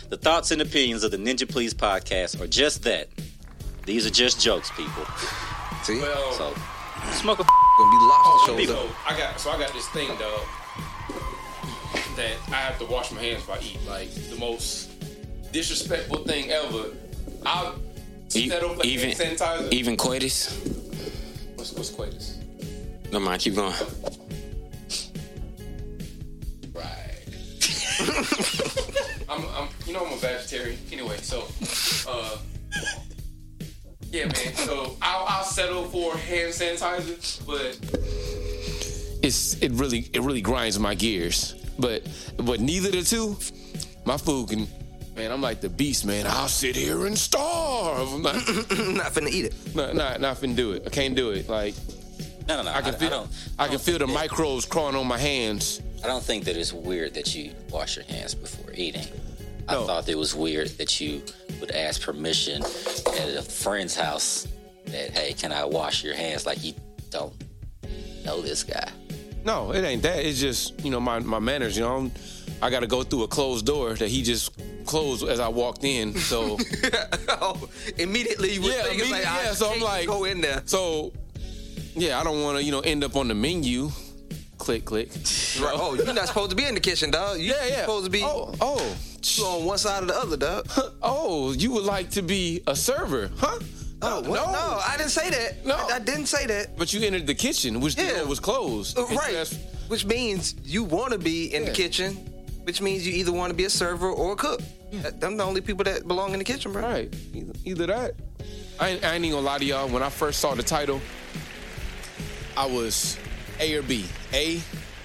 The thoughts and opinions of the Ninja Please podcast are just that. These are just jokes, people. See? Well, So, smoke a Gonna be lobster people. shoulder. I got this thing, dog, that I have to wash my hands before I eat. Like the most disrespectful thing ever. I'll settle for hand sanitizer. Even coitus? What's coitus? No mind, keep going. Right. I'm I'm a vegetarian anyway. So, yeah, man. So I'll settle for hand sanitizer, but it really grinds my gears. But neither the two, my food can. Man, I'm like the beast, man. I'll sit here and starve. I'm not, Not finna eat it. not finna do it. I can't do it. Like No. I can feel the microbes crawling on my hands. I don't think that it's weird that you wash your hands before eating. No. I thought it was weird that you would ask permission at a friend's house that, hey, can I wash your hands? Like you don't know this guy. No, it ain't that. It's just, my manners, I got to go through a closed door that he just closed as I walked in. So, Oh, immediately you would think it's like, so I'm like, go in there. So, yeah, I don't want to, end up on the menu. Click, click. Right. Oh, you're not supposed to be in the kitchen, dog. You're supposed to be you on one side or the other, dog. Oh, you would like to be a server, huh? Oh, no, I didn't say that. No. I didn't say that. But you entered the kitchen, which the door was closed. Right. Which means you want to be in the kitchen, which means you either want to be a server or a cook. Yeah. Them the only people that belong in the kitchen, bro. Right. Either that. I ain't even gonna lie to y'all. When I first saw the title, I was A or B. A,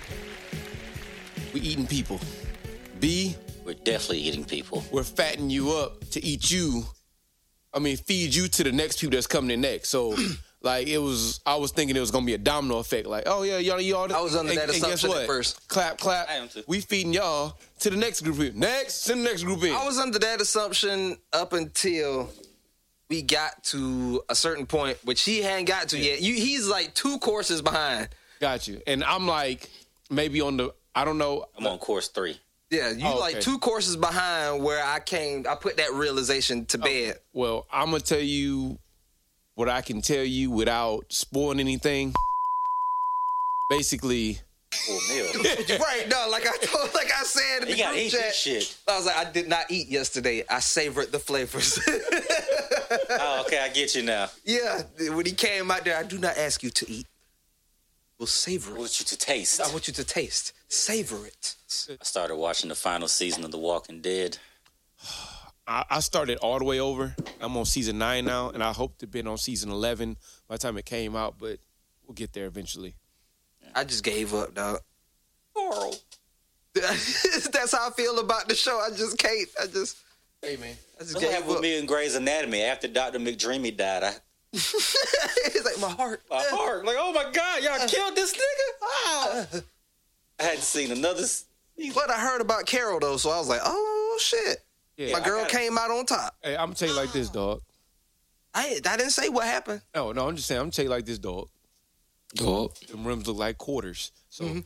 we eating people. B, We're definitely eating people. we're fattening you up to eat you. Feed you to the next people that's coming in next. So, like, I was thinking it was gonna be a domino effect. Like, oh yeah, y'all. I was under that assumption guess what? at first. Clap, clap. I am too. We feeding y'all to the next group in. Next, send the next group in. I was under that assumption up until we got to a certain point, which he hadn't got to yet. He's like 2 courses behind. Got you. And I'm like, maybe I don't know. I'm on course 3. Yeah, you like 2 courses behind where I put that realization to bed. Well, I'm going to tell you what I can tell you without spoiling anything. Basically. Full meal. Right, no, like I said in the You gotta group eat chat, this shit. I was like, I did not eat yesterday. I savored the flavors. Oh, okay, I get you now. Yeah, when he came out there, I do not ask you to eat. We'll savor I it. want you to taste. I want you to taste. Savor it. I started watching the final season of The Walking Dead. I started all the way over. I'm on season 9 now, and I hope to be on season 11 by the time it came out, but we'll get there eventually. I just gave up, dog. Oral. That's how I feel about the show. I just can't. Hey, man. I just That's what gave happened with up. me in Grey's Anatomy. After Dr. McDreamy died, It's like my heart. my heart, like, oh my God, y'all killed this nigga? Ah. I hadn't seen another. But I heard about Carol, though, so I was like, oh, shit. Yeah, My girl came out on top. Hey, I'm going to tell you like this, dog. I didn't say what happened. No, I'm just saying, I'm going to tell you like this, dog. Dog. Them rims look like quarters. So, Even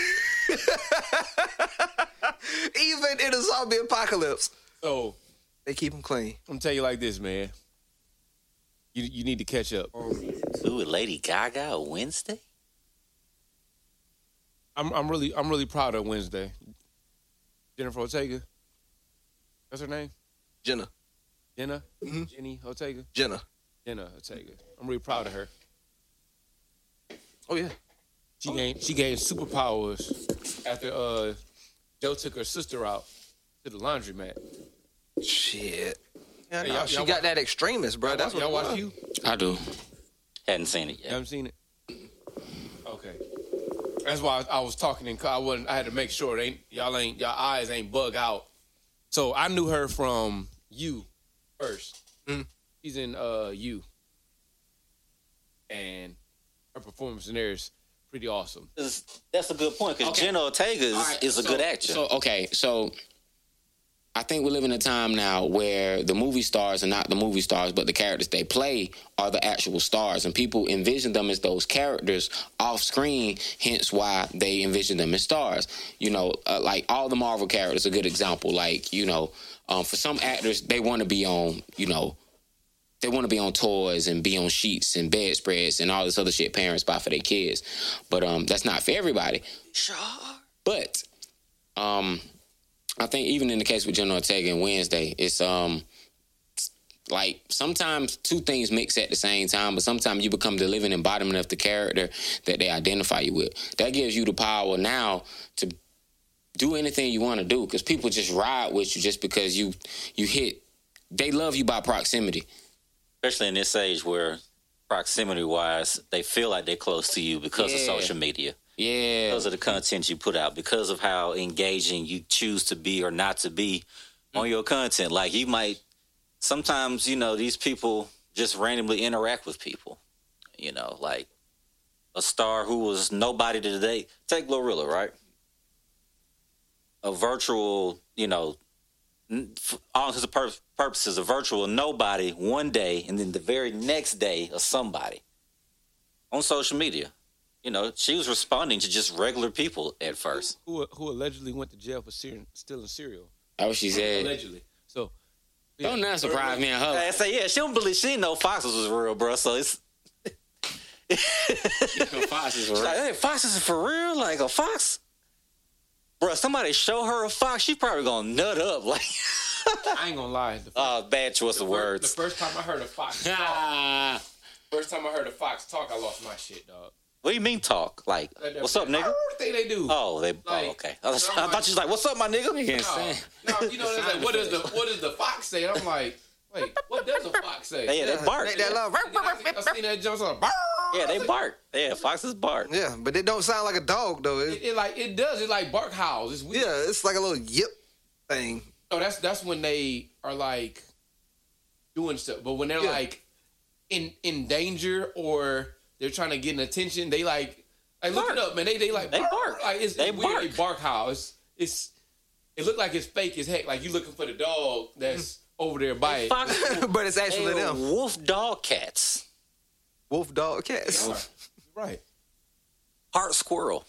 in a zombie apocalypse, so they keep them clean. I'm going to tell you like this, man. You need to catch up. Season 2 with Lady Gaga Wednesday? I'm really proud of Wednesday. Jennifer Ortega. That's her name? Jenna. Jenna? Jenny Ortega? Jenna. Jenna Ortega. I'm really proud of her. Oh, yeah. She gained superpowers after Joe took her sister out to the laundromat. Shit. Yeah, Hey, no, y'all she got that extremist, bro. That's what y'all it watch was. you? I do. Hadn't seen it You yet. haven't seen it? Okay. That's why I was talking in car. I had to make sure y'all eyes ain't bug out. So I knew her from You first. She's in You. And her performance in there is pretty awesome. That's a good point, because Okay. Jenna Ortega is a good actor. So I think we live in a time now where the movie stars are not the movie stars, but the characters they play are the actual stars, and people envision them as those characters off screen. Hence, why they envision them as stars. You know, like all the Marvel characters, a good example. Like, you know, for some actors, they want to be on, you know, they want to be on toys and be on sheets and bedspreads and all this other shit parents buy for their kids. But that's not for everybody. Sure. But I think even in the case with Jenna Ortega and Wednesday, it's like sometimes two things mix at the same time, but sometimes you become the living embodiment of the character that they identify you with. That gives you the power now to do anything you want to do, because people just ride with you just because you hit. They love you by proximity. Especially in this age where proximity-wise, they feel like they're close to you because of social media. Yeah. Because of the content you put out, because of how engaging you choose to be or not to be on your content. Like, you might, sometimes, you know, these people just randomly interact with people. You know, like a star who was nobody today. Take Glorilla, right? A virtual, you know, all intents and purposes, a virtual nobody one day, and then the very next day, a somebody on social media. You know, she was responding to just regular people at first. Who allegedly went to jail for stealing cereal. That's what she said. Allegedly. So, yeah. Don't not surprise me and her. I say, yeah, she don't believe, she didn't know Foxes was real, bro. So it's Foxes were real. Like, hey, Foxes is for real? Like a fox? Bro, somebody show her a fox, she probably gonna nut up. Like, I ain't gonna lie. Bad choice of words. The first time I heard a fox talk, I lost my shit, dog. What do you mean talk? Like, what's up, nigga? Thing they do. Oh, okay. I thought you was like, what's up, my nigga? No, you know, like, what does the fox say? And I'm like, wait, what does a fox say? Yeah, they bark. I seen that jump on. Yeah, they bark. Yeah, foxes bark. Yeah, but it don't sound like a dog though. It does. It like bark howls. It's weird. Yeah, it's like a little yip thing. No, that's when they are like doing stuff. But when they're like in danger or they're trying to get an attention, they like look it up, man. They like they bark. Bark. Like it's they weird. Bark. They bark howl. It look like it's fake as heck. Like you looking for the dog that's over there by it. But it's actually they them. Wolf dog cats. Wolf dog cats. Yeah, right. Heart squirrel.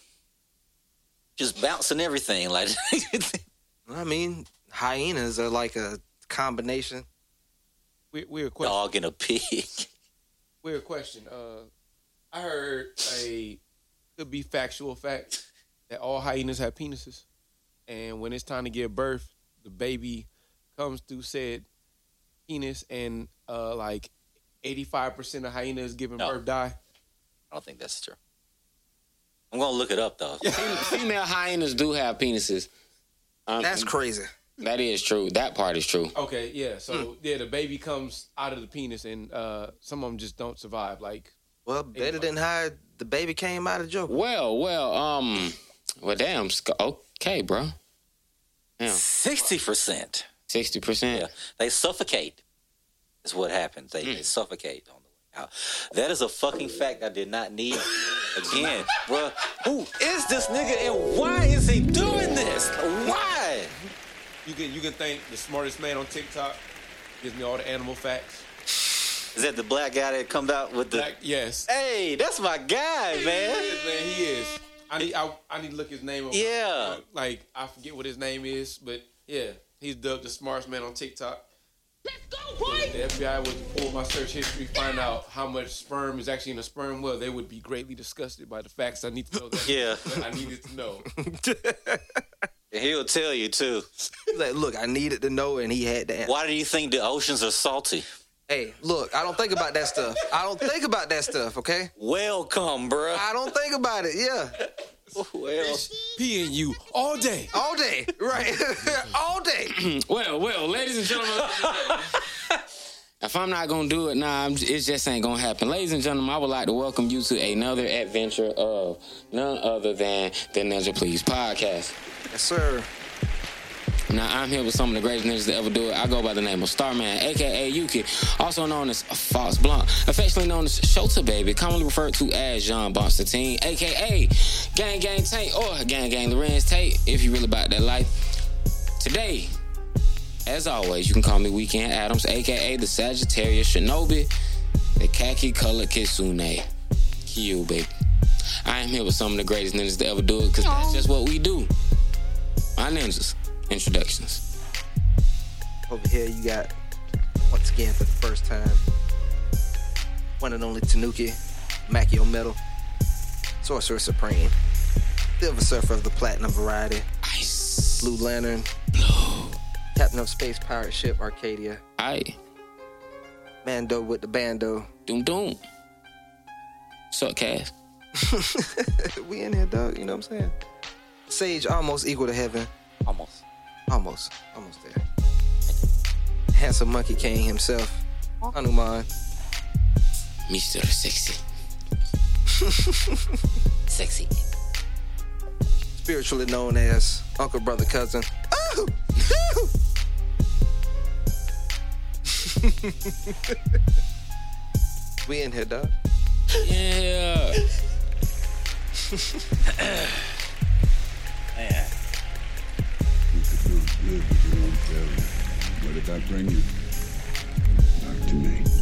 Just bouncing everything. Like, I mean, hyenas are like a combination. Weird question. Dog and a pig. Weird question. I heard could be factual fact that all hyenas have penises, and when it's time to give birth, the baby comes through said penis, and like 85% of hyenas giving birth die. I don't think that's true. I'm gonna look it up though. Female hyenas do have penises. That's crazy. That is true. That part is true. Okay, yeah. So the baby comes out of the penis, and some of them just don't survive. Like, well, better than how the baby came out of Joker. Well, damn. Okay, bro. Damn. 60%. 60%. Yeah, they suffocate. Is what happens. They suffocate on the way out. That is a fucking fact I did not need. Again, bro, who is this nigga and why is he doing this? Why? You can thank the smartest man on TikTok. Gives me all the animal facts. Is that the black guy that comes out with the? Yes. Hey, that's my guy, man. He is. I need to look his name up. Yeah. Like, I forget what his name is, but yeah, he's dubbed the smartest man on TikTok. Let's go, boy! If the FBI was to pull my search history, find out how much sperm is actually in a sperm well, they would be greatly disgusted by the facts. I need to know that. Yeah. I needed to know. And he'll tell you too. He's like, look, I needed to know, and he had to answer. Why do you think the oceans are salty? Hey, look, I don't think about that stuff. Okay? Welcome, bro. I don't think about it. Yeah. Well, Peeing you all day. All day. Right. All day. Well, ladies and gentlemen. If I'm not going to do it, it just ain't going to happen. Ladies and gentlemen, I would like to welcome you to another adventure of none other than the Ninja Please podcast. Yes, sir. Now, I'm here with some of the greatest ninjas to ever do it. I go by the name of Starman, a.k.a. Yuki, also known as Fox Blunt, affectionately known as Shota Baby, commonly referred to as John Bonstatine, a.k.a. Gang Gang Tate, or Gang Gang Lorenz Tate, if you really about that life. Today, As always, you can call me Weekend Adams, a.k.a. the Sagittarius Shinobi, the khaki-colored Kitsune. Kyu, baby. I am here with some of the greatest ninjas to ever do it, because that's just what we do. My ninjas. Introductions. Over here, you got, once again, for the first time, one and only Tanuki, Machio Metal, Sorcerer Supreme, Silver Surfer of the Platinum variety, Ice. Blue Lantern, Blue. Captain of Space Pirate Ship Arcadia, Aye. Mando with the Bando. Doom doom. What's up, Cass? We in here, dog, you know what I'm saying? Sage almost equal to heaven. Almost. Almost there. Handsome Monkey King himself, Hanuman. Mr. Sexy. Sexy. Spiritually known as Uncle Brother Cousin. Oh! Oh! We in here, dog. Yeah. Man. You could do good with your own failure. What did that bring you? Back to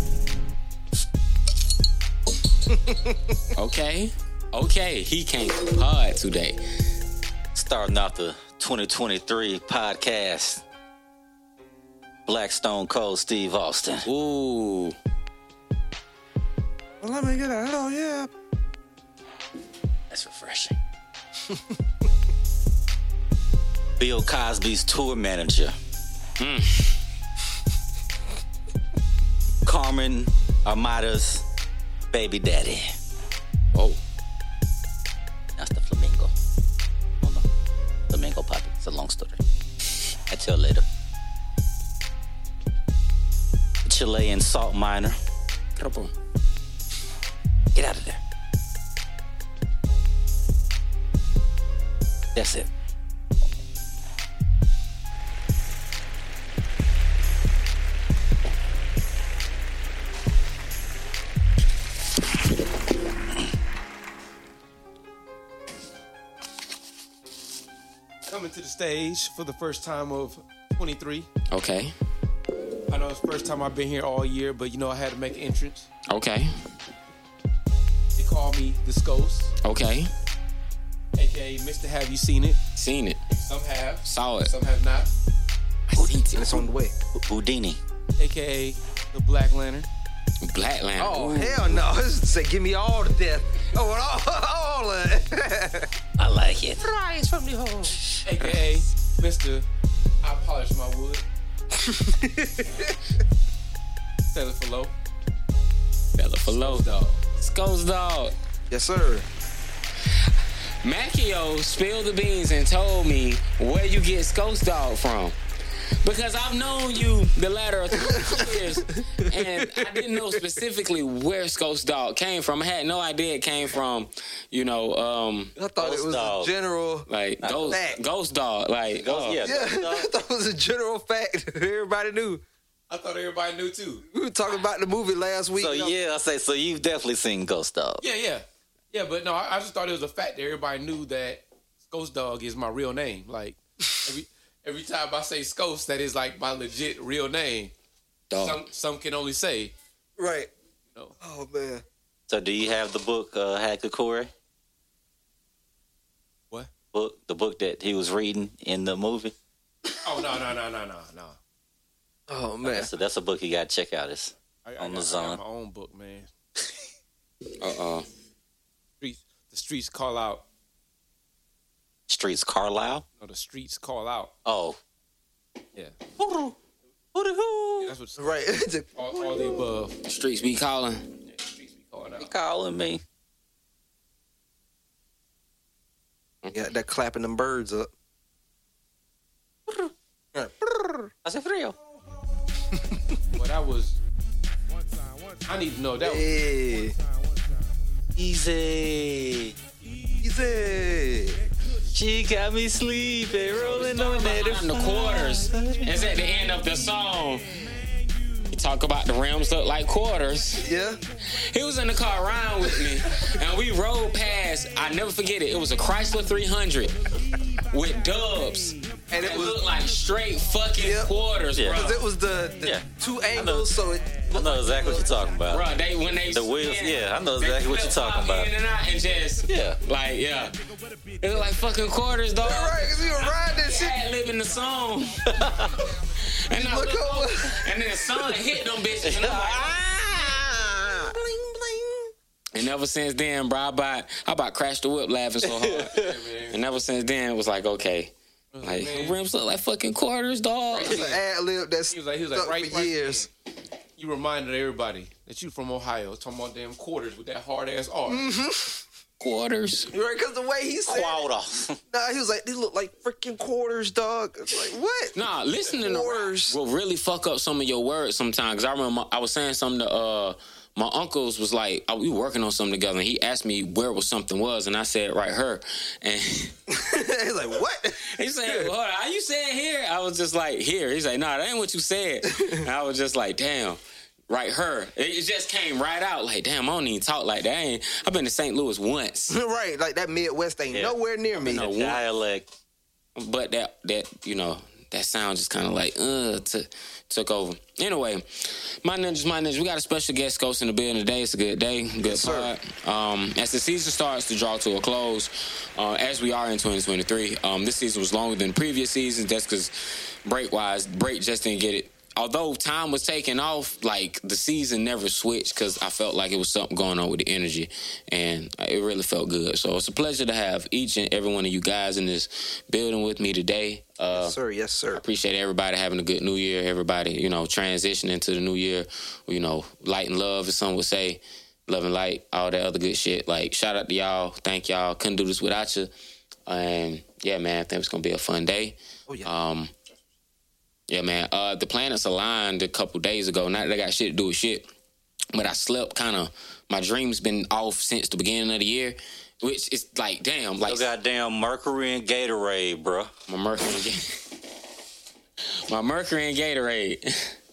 me. Okay, he came hard today. Starting off the 2023 podcast, Black Stone Cold Steve Austin. Ooh. Well, let me get a hell yeah. That's refreshing. Bill Cosby's tour manager. Carmen Armada's baby daddy. Oh. That's the flamingo. Oh no. Flamingo puppy. It's a long story. I'll tell later. Chilean salt miner. Trouble. Get out of there. That's it. Coming to the stage for the first time of 23. Okay. I know it's the first time I've been here all year, but you know I had to make an entrance. Okay. They call me the Skos, Okay. aka Mr. Have You Seen It? Seen it. Some have, Saw it. some have not. I seen And it. it's on the way. Houdini. Aka the Black Lantern. Black Lantern. Oh, Ooh. hell no. This is say, give me all the death. Oh, all of it. I like it. Rise from the hole. Aka Mr. I Polish My Wood. Taylor Falo. Fella for low. Dog. Skos dog. Yes, sir. Machio spilled the beans and told me where you get Skos dog from. Because I've known you the latter 2 years, and I didn't know specifically where Skos dog came from. I had no idea it came from, I thought it was dog. a general. like fact. ghost dog. Like, Ghost, yeah. Yeah, I thought it was a general fact that everybody knew. I thought everybody knew too. We were talking about the movie last week. So yeah, I say so. You've definitely seen Ghost Dog. Yeah. But no, I just thought it was a fact that everybody knew that Skos Dog is my real name. Like every time I say Skos, that is like my legit real name. dog. Some can only say. Right. No. Oh, man. So do you have the book Hagakure? What? The book that he was reading in the movie? Oh no. Oh, man. So that's a book you gotta check out. It's on the I Zone. got my own book, man. The streets call out. Streets Carlisle. No, the streets call out. Oh, Yeah. who That's what Right. all the above. Streets be calling. Yeah, the streets be calling out. calling me? Got that clapping them birds up. Hace frío. Well, that was. I need to know that. Hey. Easy. Easy. She got me sleeping, rolling on that. In the quarters. It's at the end of the song. You talk about the rims look like quarters. Yeah. He was in the car riding with me, and we rode past. I never forget it. It was a Chrysler 300 with Dubs And it was looked like straight fucking Yep. quarters, Yeah. bro. because it was the Yeah. two angles, so it I know exactly what you're talking about. Bro, when they The wheels, spin, yeah, I know they exactly what you're flip-flop talking about. In and out and just, Yeah. like, yeah. It looked like fucking quarters, dog. right because you were riding that shit. Ad libbing the song. And I Look look over. over, and then the sun hit them bitches, and I'm like, ah. Bling bling. And ever since then, bro, I about crashed the whip laughing so hard. And ever since then, it was like, okay. Like, Man. rims look like fucking quarters, dog. It's an ad lib that's He was like, stuck right, for years. You reminded everybody that you from Ohio, talking about damn quarters with that hard ass R. Quarters. Right, because the way he said it, Quarter. nah, he was like, these look like freaking quarters, dog. It's like, what? Nah, listening to Quarters. will really fuck up some of your words sometimes. 'Cause I remember I was saying something to my uncles was like, we were working on something together, and he asked me where was something was, and I said right here, and He's like, what? he said, "Well, are you saying here?" I was just like, "Here." He's like, "Nah, that ain't what you said." And I was just like, "Damn." Right, her. It just came right out. Like, damn, I don't even talk like that. I've been to St. Louis once, Right, like that Midwest ain't Yeah. nowhere near me. No. Dialect. but that that sound just kind of like took over. Anyway, my ninjas, we got a special guest host in the building today. It's a good day, good sir. pod. As the season starts to draw to a close, as we are in 2023, this season was longer than previous seasons. That's because break just didn't get it. Although time was taking off, like the season never switched because I felt like it was something going on with the energy, and it really felt good. So it's a pleasure to have each and every one of you guys in this building with me today. Yes, sir. Yes, sir. I appreciate everybody having a good new year. Everybody, transitioning to the new year. Light and love, as some would say, love and light, all that other good shit. Like, shout out to y'all. Thank y'all. Couldn't do this without you. And yeah, man, I think it's gonna be a fun day. Oh yeah. Yeah, man. The planets aligned a couple days ago. Not that they got shit to do with shit, but I slept kind of. My dreams been off since the beginning of the year, which is like, damn, like Your goddamn Mercury and Gatorade, bro. my Mercury and Gatorade.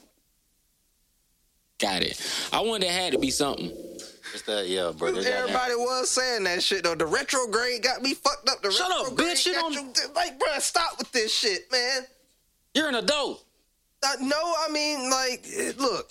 Got it. I wonder, it had to be something. It's that, yeah, bro. They got that- Everybody was saying that shit though. The retrograde got me fucked up. Shut up, retrograde bitch. You got don't- like, bro, stop with this shit, man. You're an adult. No, I mean, like, look,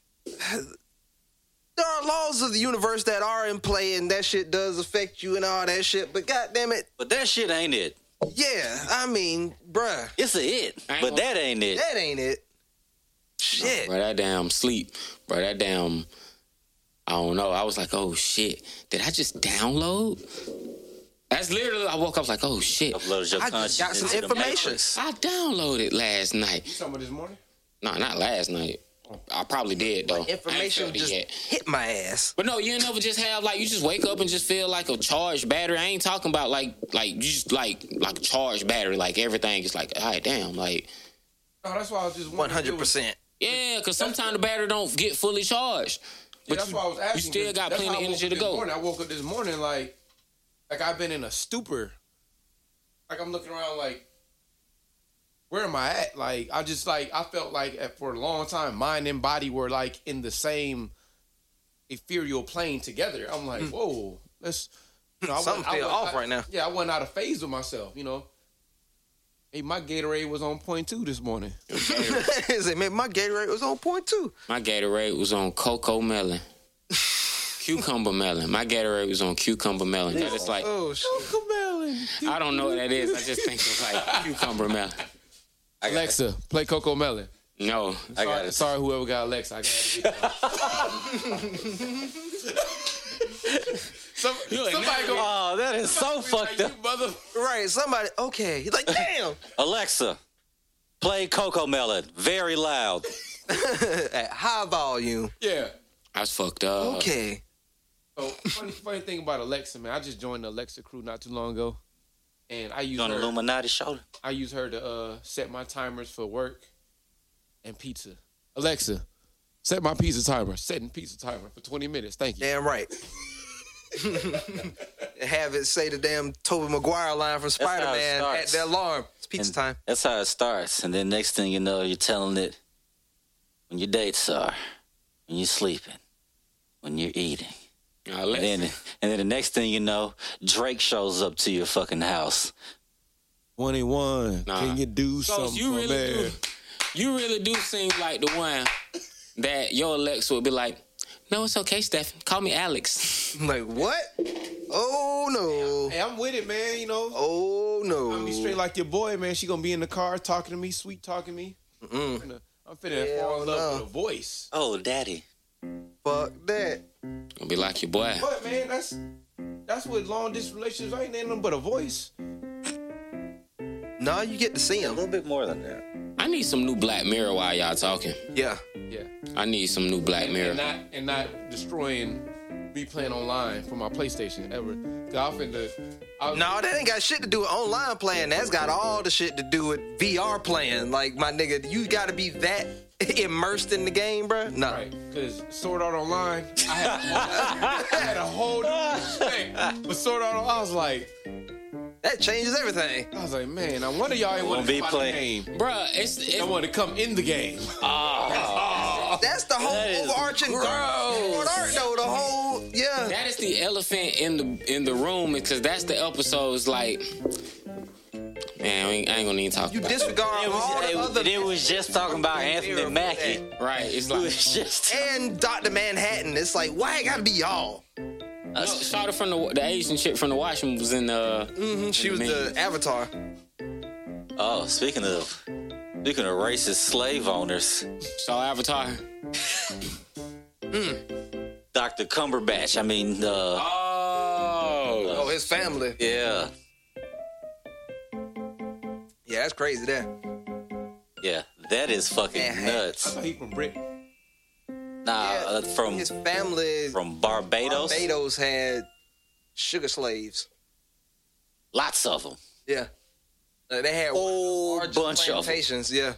there are laws of the universe that are in play, and that shit does affect you and all that shit. But goddamn it, But that shit ain't it. yeah, I mean, bruh, It's a it. I ain't But gonna- that ain't it. that ain't it. Shit. Bro, that damn sleep. Bro, that damn, I don't know. I was like, oh shit. Did I just download? That's literally, I woke up like, oh shit. Uploaded your I just got conscience some into the information. Matrix. I downloaded last night. You talking about this morning? No, not last night. I probably did though. Information I ain't felt just it yet. hit my ass. But no, you never just have like, you just wake up and just feel like a charged battery. I ain't talking about like you just like a charged battery. Like everything is like, all right, damn, like. No, that's why I was just wondering if it was- 100%. Yeah, because sometimes the battery don't get fully charged. Yeah, But that's why I was asking. you still got That's plenty how of I woke energy up to this go. morning. I woke up this morning like I've been in a stupor. Like I'm looking around like, where am I at? Like I felt like for a long time, mind and body were like in the same ethereal plane together. I'm like, whoa, let's. Something feel off right now. Yeah, I went out of phase with myself. Hey, my Gatorade was on point too this morning. He said, man, my Gatorade was on point too. My Gatorade was on cocoa melon. Cucumber melon. My Gatorade was on cucumber melon. That is like, Oh shit. I don't know what that is. I just think it's like cucumber melon. Alexa, play Coco Melon. No. I got it. Sorry, whoever got Alexa. I got to get Somebody go. Oh, that is so fucked up. You mother. Right, somebody. Okay, he's like, damn. Alexa, play Coco Melon very loud. At high volume. Yeah. I was fucked up. Okay. So funny thing about Alexa, man. I just joined the Alexa crew not too long ago, and I use On the her. Illuminati shoulder. I use her to set my timers for work and pizza. Alexa, set my pizza timer. Setting pizza timer for 20 minutes. Thank you. Damn right. Have it say the damn Tobey Maguire line from how it Spider-Man at starts. the alarm. It's pizza And time. That's how it starts. And then next thing you know, you're telling it when your dates are, when you're sleeping, when you're eating. Alexa. And then the next thing you know, Drake shows up to your fucking house. 21. Nah. Can you do something you for really me? You really do seem like the one that your Alexa would be like, no, it's okay, Stephen. Call me Alex. I'm like, what? Oh, no. Hey, I'm with it, man. You know. Oh, no. I'm be straight like your boy, man. She gonna be in the car talking to me, sweet talking to me. I'm finna fall in love with a voice. Oh, daddy. Fuck that. Gonna be like your boy. But man, that's what long distance relationships ain't nothing but a voice. No, you get to see A him. little bit more than that. I need some new Black Mirror while y'all talking. Yeah. Yeah. I need some new Black Mirror. And not destroying me playing online for my PlayStation ever. No, that ain't got shit to do with online playing. That's got all the shit to do with VR playing. Like, my nigga, you gotta be that immersed in the game, bro. No. Right, because Sword Art Online, I had a whole new respect. But Sword Art Online, I was like, That changes everything. man, I wonder y'all ain't want to come out the game. Bruh, it's I want to come in the game. That's the whole overarching Sword Art, though. The whole, yeah. that is the elephant in the room because that's the episodes like. Man, I ain't gonna even talk You about it. disregard all the other... It was just talking about Anthony Mackie. Right, it's It like was just. And Dr. Manhattan. It's like, why it gotta be y'all? Shawty from the Asian chick from the Washington was in She was the Avatar. Oh, speaking of racist slave owners, saw Avatar. Dr. Cumberbatch. I mean, Oh, his family. yeah, Yeah, that's crazy there. yeah, that is fucking Man, I nuts. thought he from Britain. Nah, from His family... Barbados, Barbados had sugar slaves. lots of them. Yeah. They had Whole large bunch of 'em. plantations, yeah.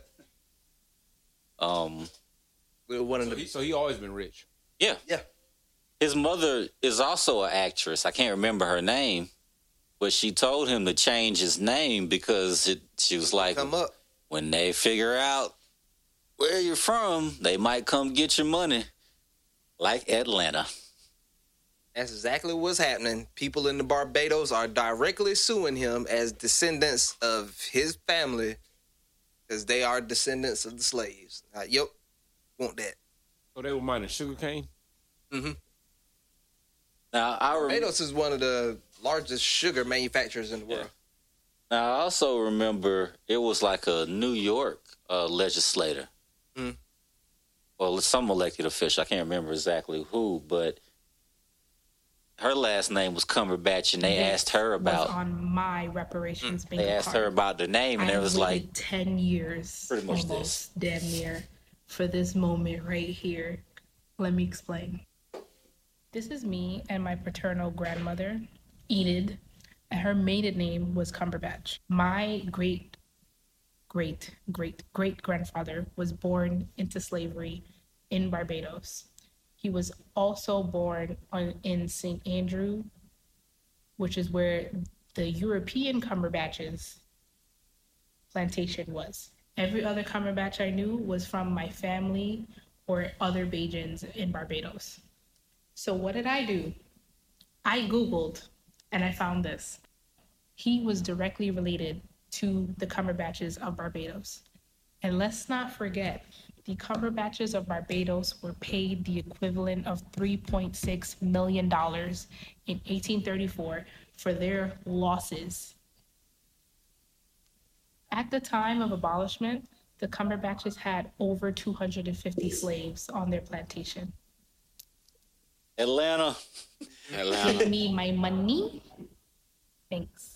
One of the... So he always been rich. Yeah, Yeah. his mother is also an actress. I can't remember her name, but she told him to change his name because she was like, Come up. when they figure out where you're from, they might come get your money, like Atlanta. That's exactly what's happening. People in the Barbados are directly suing him as descendants of his family because they are descendants of the slaves. Yep, want that. So they were mining sugarcane? Mm-hmm. Now, Barbados is one of the largest sugar manufacturers in the world. Now, I also remember it was like a New York legislator. Mm. Well, some elected official. I can't remember exactly who, but her last name was Cumberbatch, and they asked her about. Was on my reparations bingo They asked card. her about the name, and I it was waited like 10 years, pretty much almost damn near, for this moment right here. Let me explain. This is me and my paternal grandmother, Enid, and her maiden name was Cumberbatch. My great-great-great-great-grandfather was born into slavery in Barbados. He was also born in St. Andrew, which is where the European Cumberbatch's plantation was. Every other Cumberbatch I knew was from my family or other Bajans in Barbados. So what did I do? I Googled and I found this. He was directly related to the Cumberbatches of Barbados. And let's not forget, the Cumberbatches of Barbados were paid the equivalent of $3.6 million in 1834 for their losses. At the time of abolishment, the Cumberbatches had over 250 slaves on their plantation. Atlanta. Give me my money. Thanks.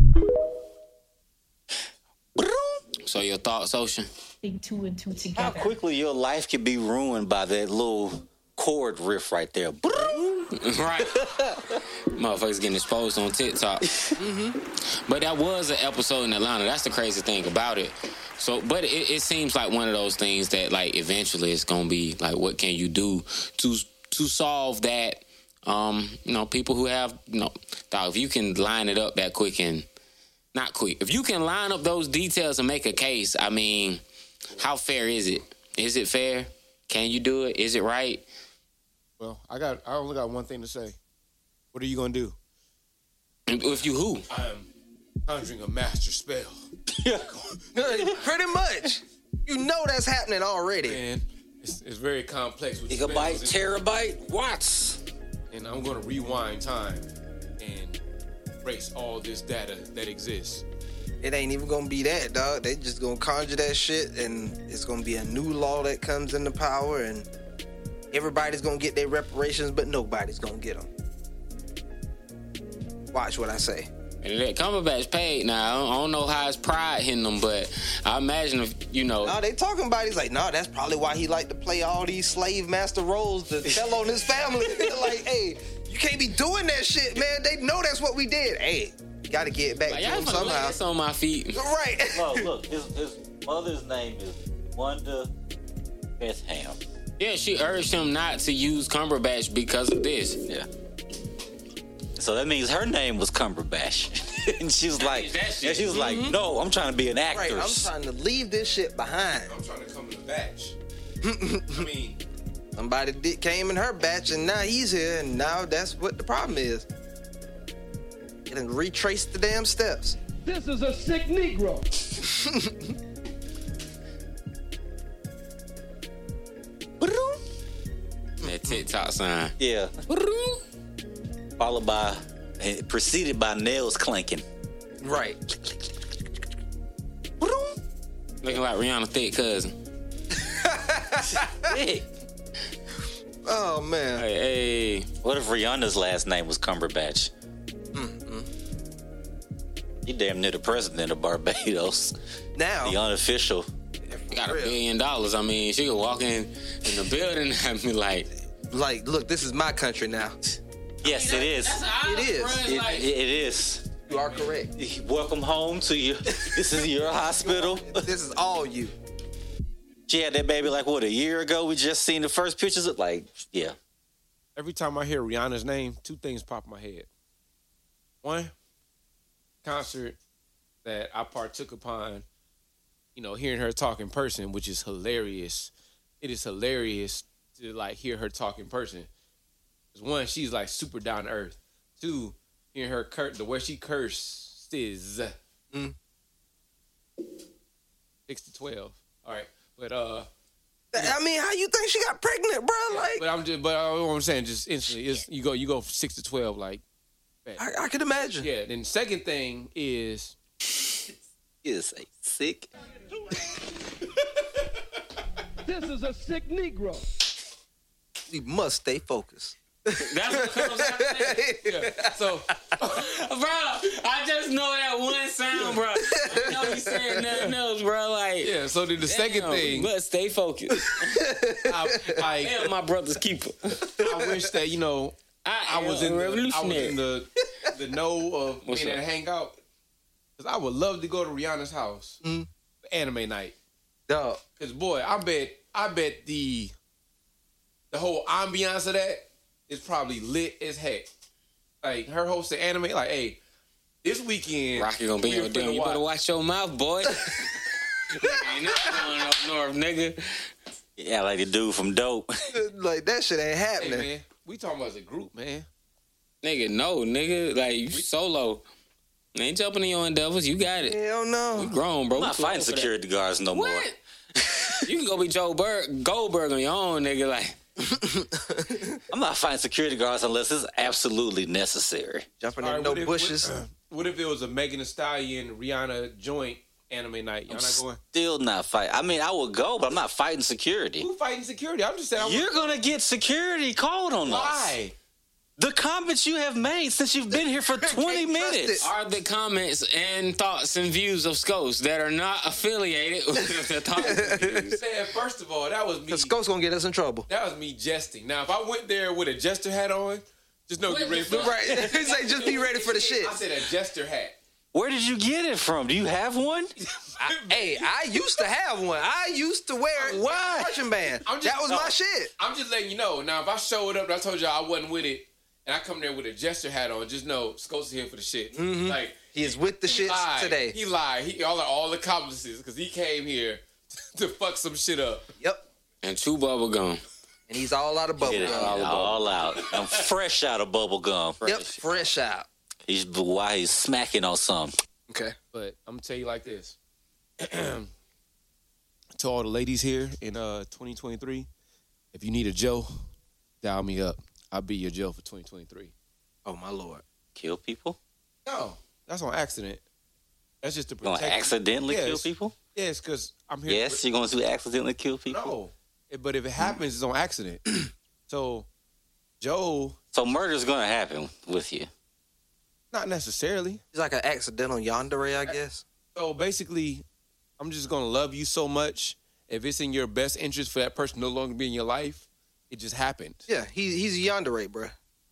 So your thoughts, Ocean? Think two and two How together. quickly your life could be ruined by that little chord riff right there. Right. Motherfuckers getting exposed on TikTok. But that was an episode in Atlanta. That's the crazy thing about it. So, but it seems like one of those things that, like, eventually it's gonna be like, what can you do to solve that? People who have, dog, if you can line it up that quick and not quick, if you can line up those details and make a case, I mean, how fair is it? Is it fair? Can you do it? Is it right? Well, I only got one thing to say. What are you gonna do? If you who? conjuring a master spell. Pretty much. You know that's happening already. And it's very complex. With Gigabyte, spells terabyte, watts. and I'm going to rewind time and erase all this data that exists. It ain't even gonna be that, dog. They just gonna conjure that shit, and it's gonna be a new law that comes into power, and everybody's gonna get their reparations, but nobody's gonna get them. Watch what I say. And that Cumberbatch paid now. I don't know how his pride hitting him, but I imagine if, you know. No, they talking about it. He's like, no, that's probably why he like to play all these slave master roles to tell on his family. Like, hey, you can't be doing that shit, man. They know that's what we did. Hey, you gotta get it back Like, to y'all him finna lay somehow. this on my feet. Right. No, look, his mother's name is Wanda Betham. Yeah, she urged him not to use Cumberbatch because of this. Yeah. So that means her name was Cumberbatch. And she was like, she was like, no, I'm trying to be an Right, actress. I'm trying to leave this shit behind. I'm trying to come in a batch. I mean, Somebody came in her batch, and now he's here, and now that's what the problem is. It done retraced the damn steps. This is a sick Negro. That TikTok sign. Yeah. Followed by, preceded by nails clanking. Right. Looking like Rihanna's thick cousin. Hey, Oh, man. Hey, what if Rihanna's last name was Cumberbatch? He damn near the president of Barbados. Now, The unofficial. got $1 billion. I mean, she could walk in the building and be like, look, this is my country now. Yes, it is. It is. It is. You are correct. Welcome home to your. This is your hospital. This is all you. She had that baby like what, a year ago? We just seen the first pictures of like, yeah. every time I hear Rihanna's name, two things pop in my head. One, concert that I partook upon, you know, hearing her talk in person, which is hilarious. It is hilarious to like hear her talk in person. 'Cause one, she's like super down to earth. Two, hearing her the way she curses. 6-12. All right, but I mean, how you think she got pregnant, bro? Like, what I'm saying, just instantly, is you go 6-12, like. I can imagine. Yeah. Then the second thing is Is a sick. This is a sick Negro. You must stay focused. that's what comes out of that. yeah. So Bro, I just know that one sound, bro. I know you saying nothing else, bro. Like, yeah. So then the second damn, thing, but stay focused. Damn, my brother's keeper. I wish that I was in the know of What's being at up? a hangout, because I would love to go to Rihanna's house for anime night. Dog. Because boy, I bet the whole ambiance of that is probably lit as heck. Like her hosting anime, like, hey, this weekend Rocky gonna be we on damn. You better watch your mouth, boy. Ain't nothing going up north, nigga. Yeah, like the dude from Dope. Like, that shit ain't Hey happening. man, we talking about as a group, man. Nigga, no, nigga. Like, you solo. Ain't jumping in your endeavors. You got it. Hell no. We grown, bro. I'm We not too fighting old for that. security guards no more. What? You can go be Goldberg on your own, nigga. Like, I'm not fighting security guards unless it's absolutely necessary. Jumping All in right, no what if- bushes. What if it was a Megan Thee Stallion Rihanna joint anime night? Y'all not going? Still not fight. I mean, I would go, but I'm not fighting security. Who fighting security? I'm just saying. You're gonna get security called on us. Why? The comments you have made since you've been here for 20 Can't trust minutes. it. are the comments and thoughts and views of Scopes that are not affiliated with the thoughts and views. Saying first of all, that was me. Because Scott's gonna get us in trouble. That was me jesting. Now, if I went there with a jester hat on, just know get ready for Right. He's like, just be ready for the shit. I said a jester hat. Where did you get it from? Do you have one? Hey, I used to have one. I used to wear it. Why? Marching band. I'm just- That was my shit. I'm just letting you know. Now, if I showed up and I told y'all I wasn't with it, and I come there with a jester hat on, just know Scopes is here for the shit. Like, He is with the he shits lied. today. He lied. He all accomplices because he came here to fuck some shit up. Yep. And chew bubble gum. And he's all out of bubble Get it gum. all out. I'm fresh out of bubble gum. Yep, fresh out. Why he's smacking on some. Okay. But I'm gonna tell you like this. To all the ladies here in 2023, if you need a Joe, dial me up. I'll be your Joe for 2023. Oh my Lord. Kill people? No, that's on accident. That's just to Gonna protect. accidentally kill people? Yes, because I'm here. Yes, you're going to accidentally kill people? No, but if it happens, it's on accident. So, Joe. So murder's going to happen with you? Not necessarily. He's like an accidental yandere, I guess. So basically, I'm just gonna love you so much. If it's in your best interest for that person no longer be in your life, it just happened. Yeah, he's a yandere, bro.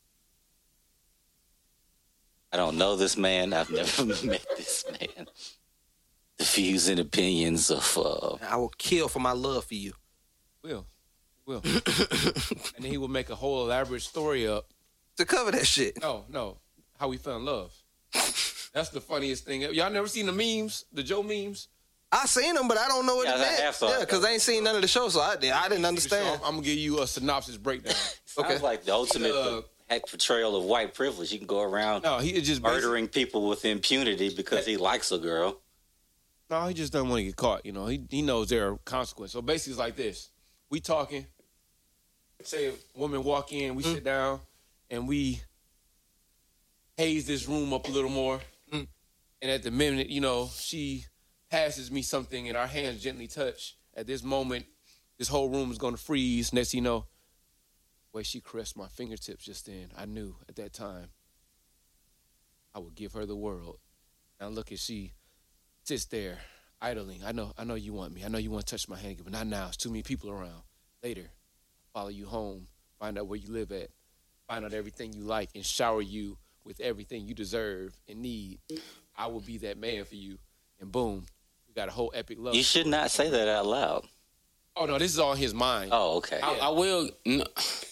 I don't know this man. I've never met this man. The views and opinions of... I will kill for my love for you. Will. And then he will make a whole elaborate story up. To cover that shit. No. How we fell in love. That's the funniest thing. Y'all never seen the memes? The Joe memes? I seen them, but I don't know what it meant. Yeah, because I ain't seen none of the show, so I didn't understand. I'm going to give you a synopsis breakdown. Sounds like the ultimate portrayal of white privilege. You can go around murdering people with impunity because he likes a girl. No, he just doesn't want to get caught. You know, he knows there are consequences. So basically, it's like this: we talking. Say a woman walk in, we sit down, and we haze this room up a little more. And at the minute, you know, she passes me something, and our hands gently touch. At this moment, this whole room is going to freeze. Next thing you know, the way she caressed my fingertips just then, I knew at that time I would give her the world. Now look at she sits there idling. I know you want me. I know you want to touch my hand, but not now. It's too many people around. Later, follow you home, find out where you live at, find out everything you like, and shower you with everything you deserve and need. I will be that man for you. And boom, we got a whole epic love. You should not say that out loud. Oh, no, this is all in his mind. Oh, okay. I will... No.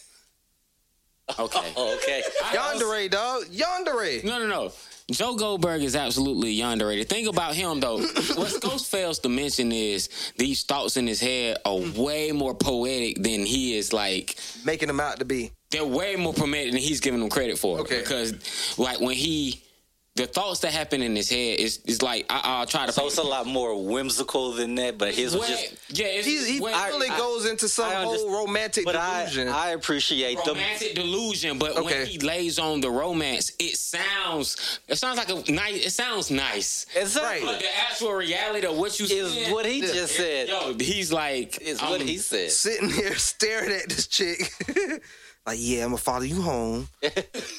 Okay. Okay. Yandere, dog. Yandere. No. Joe Goldberg is absolutely yandere. The thing about him, though, what Ghost fails to mention is these thoughts in his head are way more poetic than he is, like... Making them out to be. They're way more poetic than he's giving them credit for. Okay. Because, like, when he... The thoughts that happen in his head is like, I'll try to... So it's a lot more whimsical than that, but his was just... Yeah, he really goes into some whole romantic delusion. I appreciate the... Romantic delusion, but when he lays on the romance, it sounds like a nice... It sounds nice. Exactly. But the actual reality of what you is what he just said. Yo, he's like... It's what he said. Sitting here staring at this chick... Like, yeah, I'm going to follow you home. And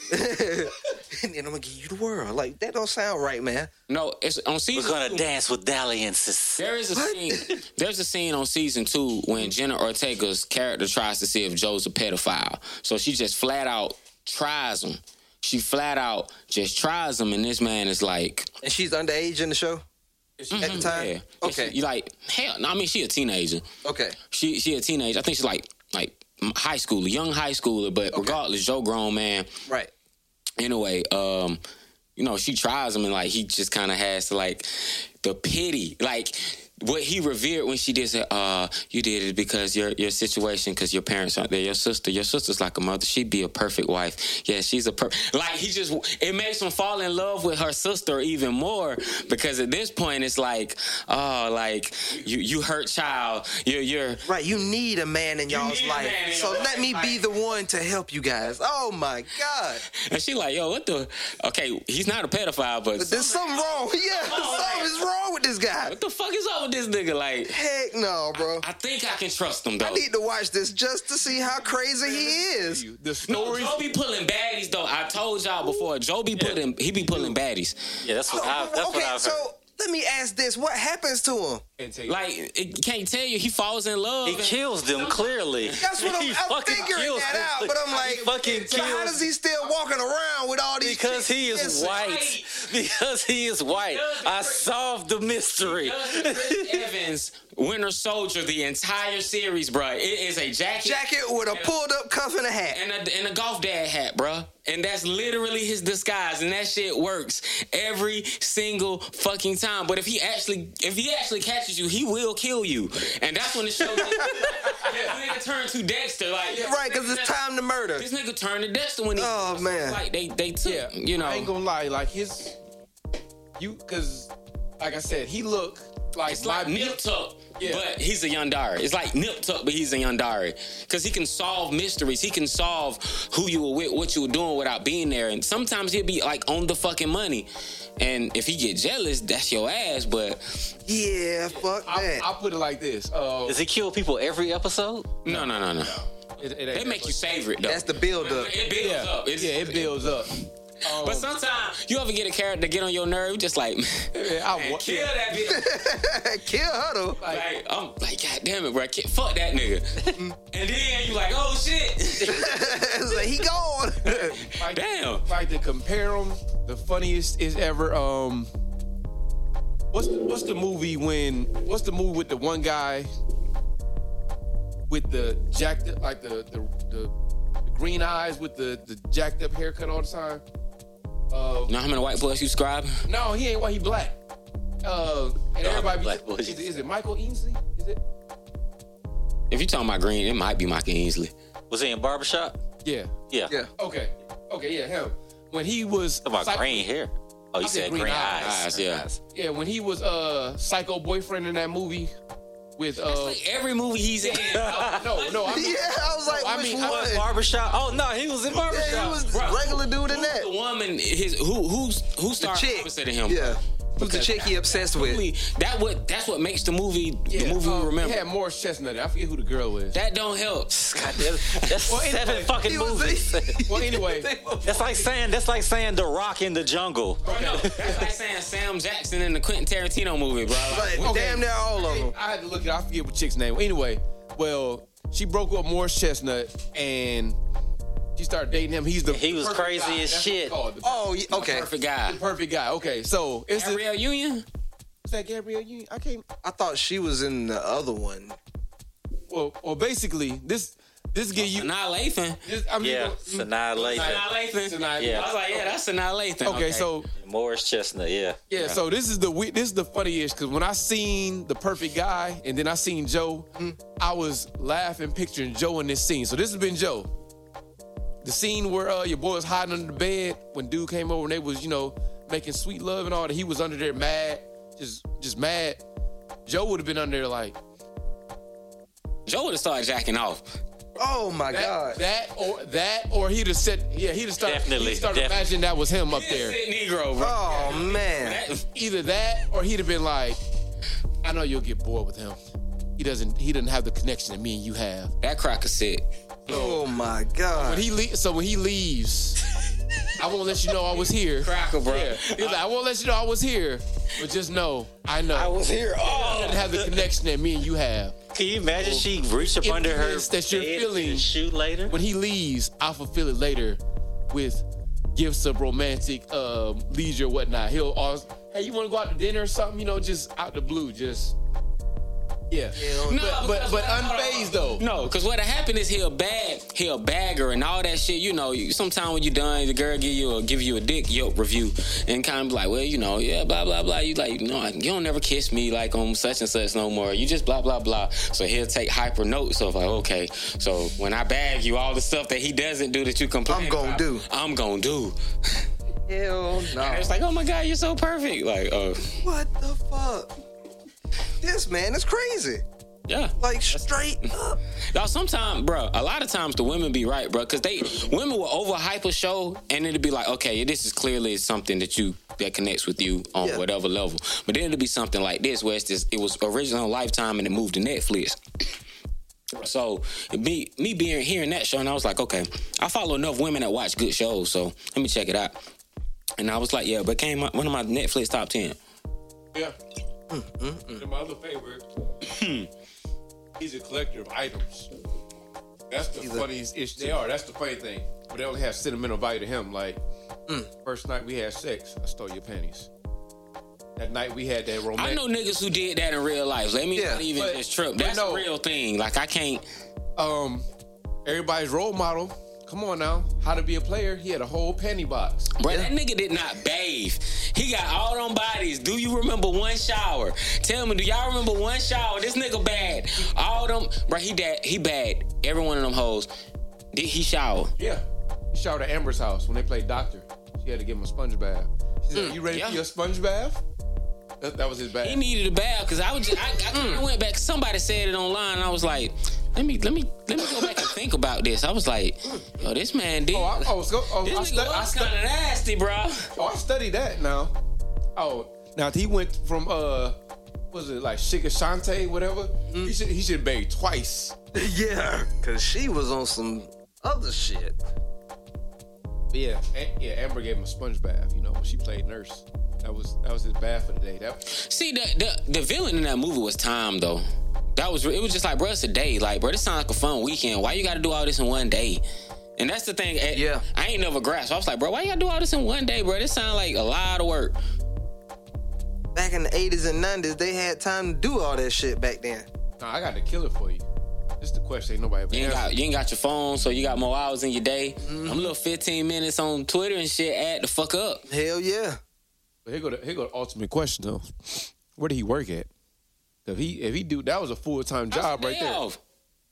then I'm going to give you the world. Like, that don't sound right, man. No, it's on season 2. We're going to dance with dalliances. There's a scene on season 2 when Jenna Ortega's character tries to see if Joe's a pedophile. So she just flat out tries him. She flat out just tries him, and this man is like... And she's underage in the show? At the time? Yeah. Okay. You like, hell, no, I mean, she a teenager. Okay. She a teenager. I think she's like high schooler, young high schooler, but regardless, Joe grown man. Right. Anyway, you know, she tries him and like he just kind of has to like the pity, like what he revered when she did say, you did it because your situation, because your parents aren't there. Your sister's like a mother. She'd be a perfect wife. Yeah, she's a like it makes him fall in love with her sister even more because at this point it's like, oh, like you hurt child. You're right. You need a man in y'all's life. So let me be the one to help you guys. Oh my God. And she like, yo, okay, he's not a pedophile, but there's something wrong. Yeah, something is wrong with this guy. What the fuck is up with this nigga? Like, heck no, bro. I think I can trust him though. I need to watch this just to see how crazy he is. The story. Joe be pulling baddies though. I told y'all before. Joe be pulling. He be pulling baddies. Yeah, that's what I've heard. So let me ask this: what happens to him? Like, it can't tell you. He falls in love. He kills them clearly. That's what I'm figuring that out. But I'm like, so how does he still walking around with all these? Because he is white. Because he is white. I solved the mystery. Evans, Winter Soldier, the entire series, bro. It is a jacket with a pulled up cuff and a hat, and a golf dad hat, bro. And that's literally his disguise, and that shit works every single fucking time. But if he actually catches you, he will kill you, and that's when the show. This nigga turned to Dexter, like right, because it's time to murder. This nigga turned to Dexter when he. Oh man, like they took, you know. I ain't gonna lie, like his because like I said, he looked like It's like Nip Tuck, Yeah. but he's a Yandere. It's like Nip Tuck, but he's a Yandere. Because he can solve mysteries. He can solve who you were with, what you were doing without being there. And sometimes he'll be like on the fucking money. And if he get jealous, that's your ass. But Yeah, fuck that. I'll put it like this. Does he kill people every episode? no. It ain't They make you savor it though. That's the build up. It builds up. it builds up. But sometimes you ever get a character get on your nerve, just like, man, kill that bitch. Kill her though. Like, I'm like, God damn it, bro. Fuck that nigga. And then you like, oh shit. It's like, he gone. Damn. Like to compare them, the funniest is ever. What's the movie with the one guy with the jacked up, like the green eyes with the jacked up haircut all the time? You know how many white boys you scribe? No, he ain't white. He black. And everybody black boys. Is it Michael Ainsley? Is it? If you talking about green, it might be Michael Ainsley. Was he in Barbershop? Yeah. Yeah. Okay, yeah, him. When he was About green hair. Oh, you I said said green green eyes. eyes. Yeah. Yeah, when he was psycho boyfriend in that movie with Like every movie he's in. no, I mean, Yeah, I was like, I which mean, one? Barbershop. Oh no, he was in Barbershop. Yeah, he was Bro, regular dude in who's that. the woman? Who started chick. opposite of him? Yeah. Who's the Because chick he obsessed with? Really, that's what makes the movie yeah, the movie we remember. He had Morris Chestnut. I forget who the girl is. That don't help. God, that's Well, 7 anyway, fucking he was- movies. Well, anyway, That's like saying The Rock in the Jungle. Bro, no, that's like saying Sam Jackson in the Quentin Tarantino movie, bro. Like, Okay. damn near all of them. I had to look it up. I forget what chick's name. Anyway, well, she broke up Morris Chestnut and she started dating him. He was perfect crazy guy. as That's shit. what it's called. Oh, yeah, okay. Perfect guy. The perfect guy. Okay, so it's the, Gabrielle Union. is that Gabrielle Union? I can't. I thought she was in the other one. Well, basically, this give you. Sanaa Lathan. Yeah, Sanaa Lathan. Sanaa Lathan. Sanaa- Yeah. I was like, yeah, that's Sanaa Lathan. Okay, so Morris Chestnut. Yeah. yeah, so this is the funniest because when I seen the perfect guy and then I seen Joe, I was laughing, picturing Joe in this scene. So this has been Joe. The scene where your boy was hiding under the bed when dude came over and they was making sweet love and all that. He was under there mad, just mad. Joe would have been under there like Joe would have started jacking off. Oh my God. that or he'd have said he'd have started Definitely. imagining that was him up there. Sick Negro, bro. Oh man. Either that or he'd have been like, I know you'll get bored with him. He doesn't have the connection that me and you have. That cracker sick. Oh my God. When he leaves, I won't let you know I was here. Cracker, bro. Yeah. He's like, I won't let you know I was here, but just know I know. I was here. He Oh, doesn't have the connection that me and you have. can you imagine she reached up under her Emptiness that you're bed feeling to shoot later? When he leaves, I'll fulfill it later with gifts of romantic leisure, whatnot. He'll always, hey, you want to go out to dinner or something? Just out the blue, just. Yeah, but unfazed though. No, because what happened is he'll bag her and all that shit. Sometimes when you're done, the girl give you a dick yoke review and kind of be like, well, yeah, blah blah blah. You like, no, you don't never kiss me like on such and such no more. You just blah blah blah. So he'll take hyper notes of like, okay, so when I bag you, all the stuff that he doesn't do that you complain I'm gonna about, do. I'm gonna do. Hell no. And it's like, oh my God, you're so perfect. Like, What the fuck? This man is crazy. yeah. Like straight up. Now, sometimes, bro, a lot of times the women be right, bro, because women will overhype a show and it'll be like, okay, this is clearly something that connects with you on whatever level. But then it'll be something like this where it was original Lifetime and it moved to Netflix. So me hearing that show and I was like, okay, I follow enough women that watch good shows, so let me check it out. And I was like, yeah, but came one of my Netflix top 10. Yeah. And my other favorite, he's a collector of items. That's the funniest issue. They are. That's the funny thing. But they only have sentimental value to him. Like, first night we had sex, I stole your panties. That night we had that romantic. I know niggas who did that in real life. Let me not even but- just trip. but That's no. a real thing. Like, I can't. Everybody's role model. Come on now. How to be a player. He had a whole panty box. Bro, that nigga did not bathe. He got all them bodies. Do you remember one shower? Tell me, do y'all remember one shower? This nigga bad. All them, bro, he bad. Every one of them hoes. Did he shower? Yeah. He showered at Amber's house when they played doctor. She had to give him a sponge bath. She You ready for your sponge bath? That was his bath. He needed a bath because I kind of went back. Somebody said it online, and I was like, let me go back and think about this. I was like, yo, this man did. I this nigga was kind of nasty, bro. I studied that now. Oh, now he went from was it like Shikashante, whatever? He should beg twice. Yeah, because she was on some other shit. But yeah, Amber gave him a sponge bath. You know, when she played nurse. That was his bath for the day. See, the villain in that movie was Tom, though. It was just like, bro, it's a day. Like, bro, this sounds like a fun weekend. Why you got to do all this in one day? And that's the thing. Yeah. I ain't never grasped. I was like, bro, why you got to do all this in one day, bro? This sounds like a lot of work. Back in the 80s and 90s, they had time to do all that shit back then. Nah, I got to kill it for you. This is the question. Ain't nobody ever You ain't got your phone, so you got more hours in your day. I'm a little 15 minutes on Twitter and shit. Add the fuck up. Hell yeah. But here go the ultimate question though. Where did he work at? If he do that was a full-time job right there. Off.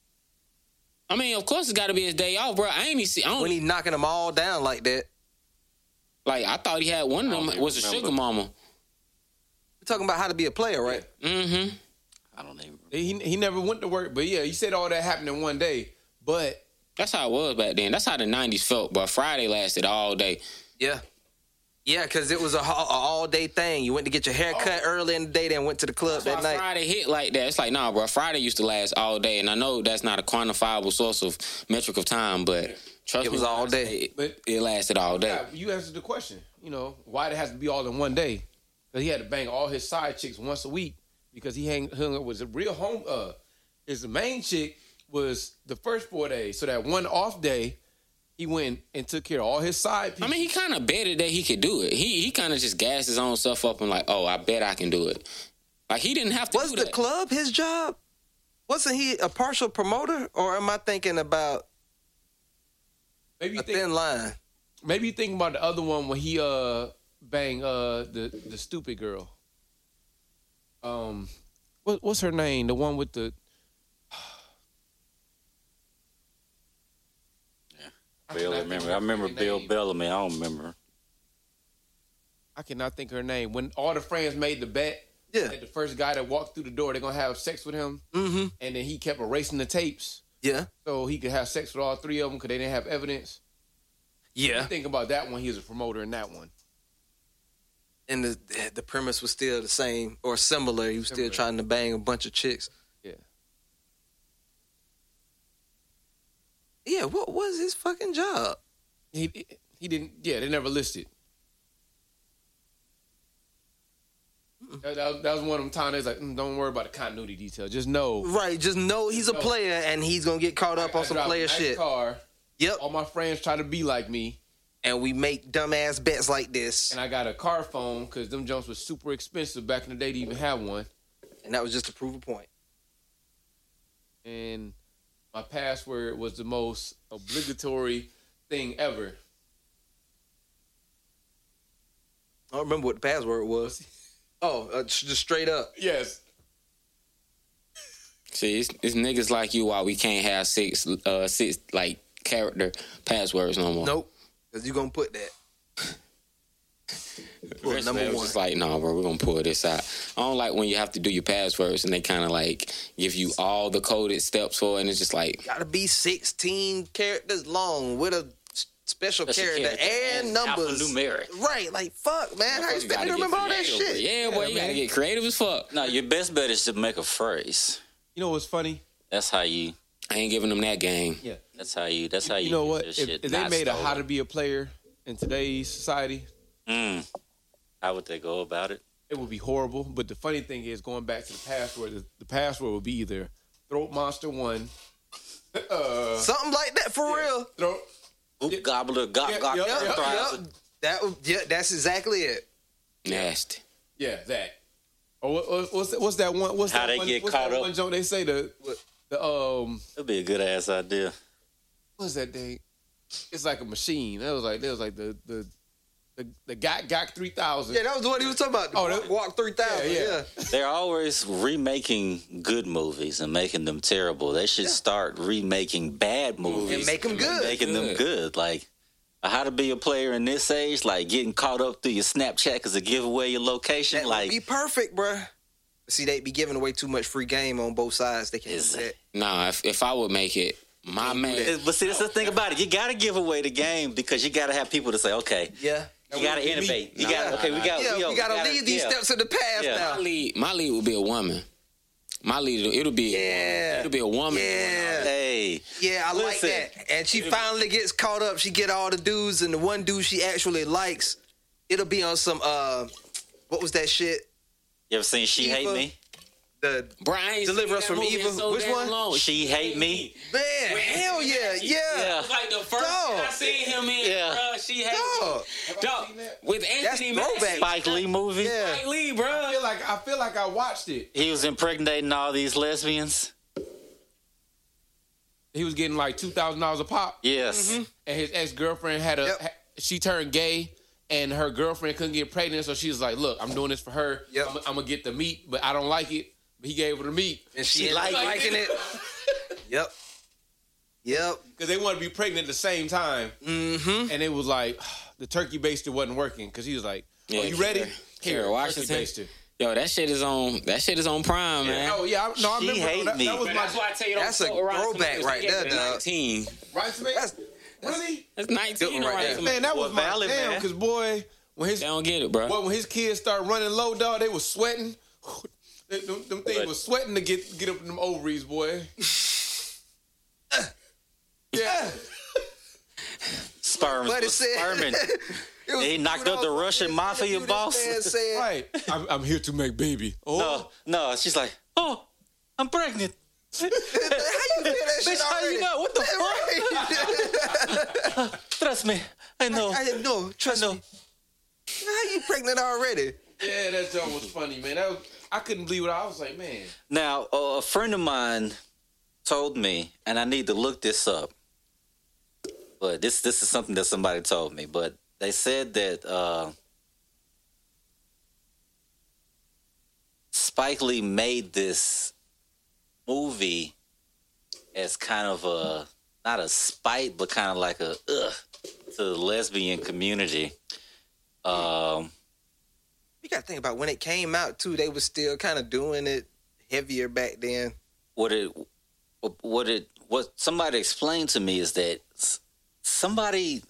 I mean, of course it's got to be his day off, bro. When he knocking them all down like that. Like I thought he had one of them was a sugar mama. We're talking about how to be a player, right? Mm-hmm. I don't even. He never went to work, but yeah, he said all that happened in one day. But that's how it was back then. That's how the 90s felt. But Friday lasted all day. Yeah. Yeah, because it was a all-day thing. You went to get your hair cut early in the day, then went to the club that night. Friday hit like that. It's like, nah, bro. Friday used to last all day. And I know that's not a quantifiable source of metric of time, but trust me. It was all day. It lasted all day. Yeah, you answered the question. You know, why it has to be all in one day. Because he had to bang all his side chicks once a week because he hung up with a real home. His main chick was the first 4 days. So that one off day, he went and took care of all his side people. I mean, he kind of betted that he could do it. He kind of just gassed his own stuff up and like, oh, I bet I can do it. Like, he didn't have to do that. Was the club his job? Wasn't he a partial promoter? Or am I thinking about thin line? Maybe you thinking about the other one when he banged the stupid girl. What's her name? The one with the... I remember Bill Bellamy. I don't remember. I cannot think of her name. When all the friends made the bet that the first guy that walked through the door, they're going to have sex with him. Mm-hmm. And then he kept erasing the tapes. Yeah. So he could have sex with all three of them because they didn't have evidence. Yeah. Think about that one. He was a promoter in that one. And the premise was still the same or similar. He was still trying to bang a bunch of chicks. Yeah. Yeah, what was his fucking job? He didn't. Yeah, they never listed. That was one of them times. Like, don't worry about the continuity detail. Just know. Right. Just know he's a player and he's gonna get caught up on some player shit. Car. Yep. All my friends try to be like me, and we make dumbass bets like this. And I got a car phone because them jumps was super expensive back in the day to even have one. And that was just to prove a point. And my password was the most obligatory thing ever. I don't remember what the password was. Oh, just straight up. Yes. See, it's niggas like you why we can't have six like character passwords no more. Nope, because you gonna put that. Number one. Just like, nah, bro, we're gonna pull this out. I don't like when you have to do your passwords and they kind of like give you all the coded steps for it, and it's just like gotta be 16 characters long with a special character and numbers. Alphanumeric. Right, like fuck, man. How you expect me to remember all that shit? Yeah, boy, you gotta get creative as fuck. No, your best bet is to make a phrase. You know what's funny? That's how you. I ain't giving them that game. Yeah, that's how you. You know what? If they made a how to be a player in today's society, how would they go about it? It would be horrible. But the funny thing is, going back to the password, the password would be either Throat Monster 1, something like that for real. Oop, gobbler, that's exactly it. Nasty. Yeah, that. Or what's that one? What's how that they one, get what's caught that up? One joke they say That'd be a good ass idea. What's that thing? It's like a machine. That was like the GOC 3000. Yeah, that was the one he was talking about. Walk 3000. Yeah. They're always remaking good movies and making them terrible. They should start remaking bad movies and make them good. Making them good. Like How to be a player in this age, like getting caught up through your Snapchat because it give away your location. That Like, would be perfect, bruh. See, they be giving away too much free game on both sides. They can't do that. Nah, if I would make it, my man. but see, that's the thing about it. You got to give away the game because you got to have people to say, okay, Yeah. you got to innovate. You got okay. We got. Yeah, we gotta leave these steps in the past Yeah. now. My lead would be a woman. My lead, it'll be a woman. Yeah. Hey, Yeah, I like Listen. that. And she finally gets caught up. She get all the dudes, and the one dude she actually likes, it'll be on some what was that shit? you ever seen She Hate Eva? Me? The Bro, I ain't Deliver seen Us that from movie in Eva. so Which damn one? long. She Hate Me. man, hell yeah, yeah. Yeah. Like the first Dog. thing I seen him in, Yeah. bruh, she had Dog. Dog, with Anthony That's Mackie. throwback. Spike Lee movie. Yeah. Spike Lee, bruh. I feel like I watched it. He was impregnating all these lesbians. He was getting like $2,000 a pop, Yes. Mm-hmm. and his ex-girlfriend had Yep. she turned gay, and her girlfriend couldn't get pregnant, so she was like, "Look, I'm doing this for her. Yep. I'm gonna get the meat, but I don't like it." But he gave her the meat And she She like liking it. Yep. Yep. because they wanted to be pregnant at the same time, Mm-hmm. and it was like the turkey baster wasn't working because he was like, "Oh, you ready? Kara Here, Washington. turkey baster." Yo, that shit is on Prime, man. Oh yeah, no, I She remember hate that, me. that was my That's why I tell you don't That's a fuck with Rotten throwback Tomatoes. right They gave there, it a dog. 19. right to me. That's Really? That's 19 Good one right right there. there. Man, that Well, was my valid, damn. man. Because boy, when his They don't get it, bro. when his kids start running low, dog, they was sweating. Them things was sweating to get up in them ovaries, boy. Yeah. Sperms But it was said sperming. it was He knocked up the Russian mafia boss. Said, Right. I'm here to make baby. Oh. No, she's like, oh, I'm pregnant. how you feel that shit Bitch, how already? you know? What the Right. Trust me, I know. I know. Trust me. How you pregnant already? Yeah, that joke was funny, man. I couldn't believe it. I was like, man. Now, a friend of mine told me, and I need to look this up, but this is something that somebody told me. But they said that Spike Lee made this movie as kind of a, not a spite, but kind of like a ugh to the lesbian community. You got to think about when it came out too. They were still kind of doing it heavier back then. What somebody explained to me is that somebody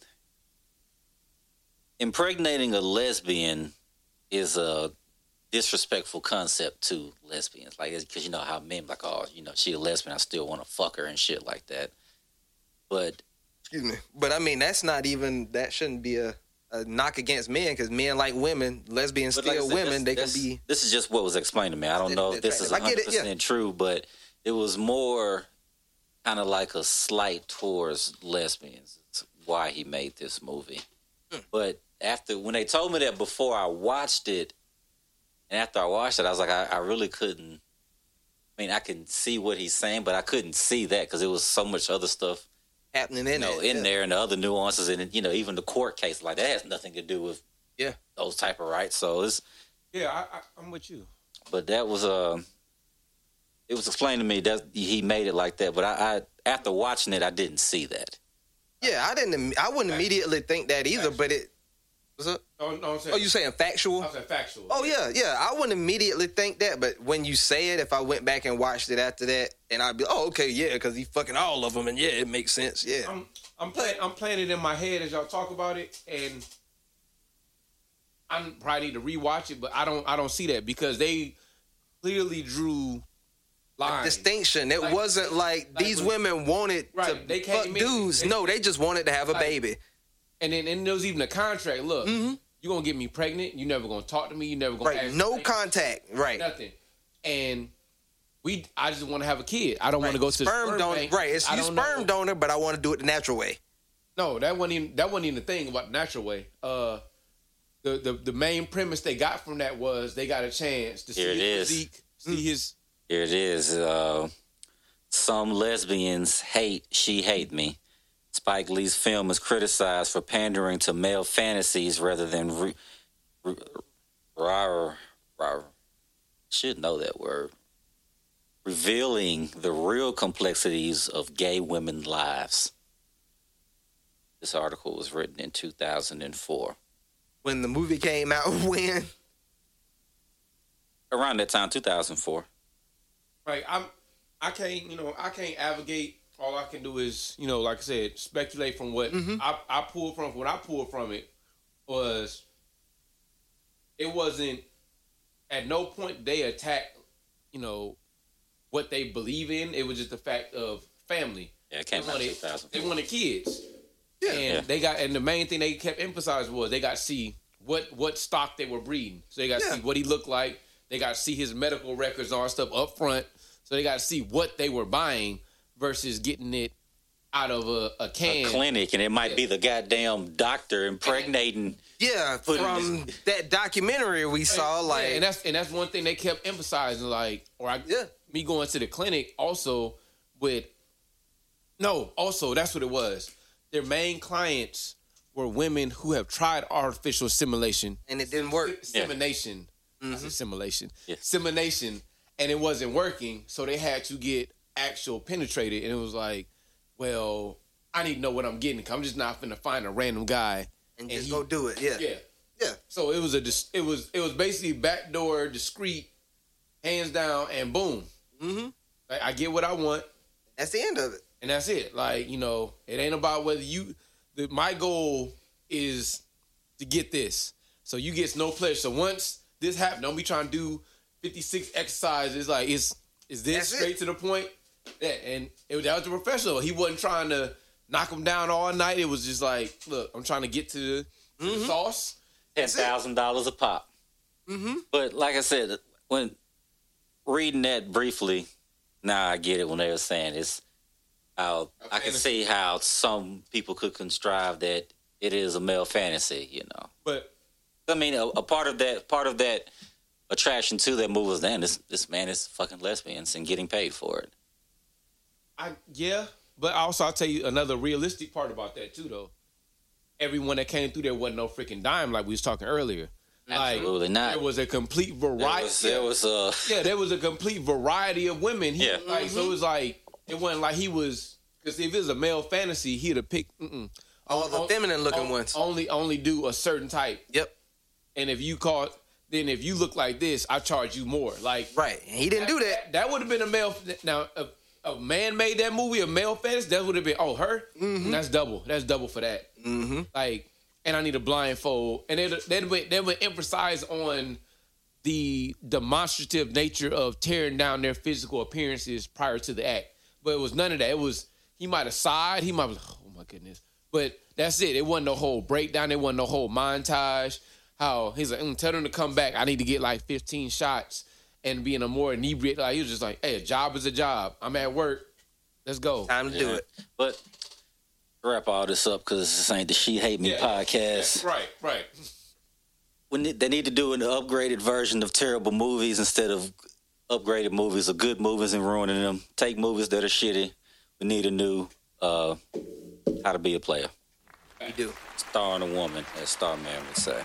impregnating a lesbian is a disrespectful concept to lesbians. Like, because you know how men like, oh, you know, she a lesbian, I still want to fuck her and shit like that. But Excuse me. But I mean, that's not even, that shouldn't be a knock against men, because men like women, lesbians But like I still said, women. They can that's- be. This is just what was explained to me. I don't know if this is I get it, 100% true, but it was more kind of like a slight towards lesbians. It's why he made this movie. But when they told me that before I watched it, and after I watched it, I was like, I really couldn't. I mean, I can see what he's saying, but I couldn't see that because there was so much other stuff Happening in there, and the other nuances, and even the court case, like that has nothing to do with those type of rights. So it's Yeah, I'm with you. but that was it was explained to me that he made it like that. But I after watching it, I didn't see that. Yeah, I wouldn't immediately think that either. But it was a. No, I'm saying. Oh, you saying factual? I was saying factual. Oh yeah. I wouldn't immediately think that, but when you say it, if I went back and watched it after that, and I'd be, oh okay, yeah, because he fucking all of them, and yeah, it makes sense. Yeah. I'm playing it in my head as y'all talk about it, and I probably need to rewatch it, but I don't see that because they clearly drew lines. Distinction. It Like- wasn't like these women wanted Right, to they came fuck in- dudes. No, they just wanted to have a baby. And then there was even a contract. Look, you gonna get me pregnant? You never gonna talk to me? You never gonna Right. ask No me contact. Right. nothing. And I just want to have a kid. I don't want to go to the sperm donor. bank. Right. It's I you don't sperm know. donor, but I want to do it the natural way. No, that wasn't even the thing about the natural way. The main premise they got from that was they got a chance to Here it see his is. physique, see his. Here it is. Some lesbians hate She Hate Me. Spike Lee's film is criticized for pandering to male fantasies rather than should know that word. Revealing the real complexities of gay women's lives. This article was written in 2004. When the movie came out, when? Around that time, 2004. Like I can't advocate. All I can do is, like I said, speculate from what I pulled from. What I pulled from it was, it wasn't, at no point they attacked, what they believe in. It was just the fact of family. Yeah, it came out in 2004. They wanted kids. Yeah. And the main thing they kept emphasizing was they got to see what stock they were breeding. So they got to see what he looked like. They got to see his medical records and all that stuff up front. So they got to see what they were buying versus getting it out of a can. A clinic, and it might be the goddamn doctor impregnating. Yeah, from that documentary we saw, and that's one thing they kept emphasizing, me going to the clinic also that's what it was. Their main clients were women who have tried artificial insemination. And it didn't work. Insemination. I said simulation. Yeah. Insemination. And it wasn't working, so they had to get actual penetrated. And it was like, well, I need to know what I'm getting. I'm just not finna find a random guy and just go do it. Yeah. So it was basically backdoor, discreet, hands down, and boom. Mm-hmm. Like, I get what I want. That's the end of it. And that's it. Like, it ain't about whether my goal is to get this. So you get no pleasure. So once this happened, don't be trying to do 56 exercises. Like, is this that's straight it. to the point? Yeah, and that was the professional. He wasn't trying to knock him down all night. It was just like, look, I'm trying to get to the sauce. $10,000 a pop. Mm-hmm. But like I said, when reading that briefly, now I get it when they were saying it's how I can see how some people could contrive that it is a male fantasy, But I mean, a part of that attraction to that movie was, this man is fucking lesbians and getting paid for it. But also I'll tell you another realistic part about that too, though. Everyone that came through there wasn't no freaking dime like we was talking earlier. Absolutely not. There was a complete variety. There was a complete variety of women. So it was like, it wasn't like he was, because if it was a male fantasy, he'd have picked all the feminine looking ones. Only do a certain type. Yep. And if you look like this, I charge you more. Like, right. And he didn't do that. That would have been a male. Now, a man made that movie, a male fantasy, that would have been, her? Mm-hmm. That's double. That's double for that. Mm-hmm. Like, and I need a blindfold. And they would emphasize on the demonstrative nature of tearing down their physical appearances prior to the act. But it was none of that. It was, he might have sighed. He might have, oh my goodness. But that's it. It wasn't no whole breakdown. It wasn't no whole montage. How he's like, tell them to come back. I need to get like 15 shots and be in a more inebriated. Like, he was just like, hey, a job is a job. I'm at work. Let's go. Time to do it. But wrap all this up, because this ain't the She Hate Me podcast. Yeah. Right. They need to do an upgraded version of terrible movies instead of upgraded movies or good movies and ruining them. Take movies that are shitty. We need a new How to Be a Player. We do. Starring a woman, as Starman would say.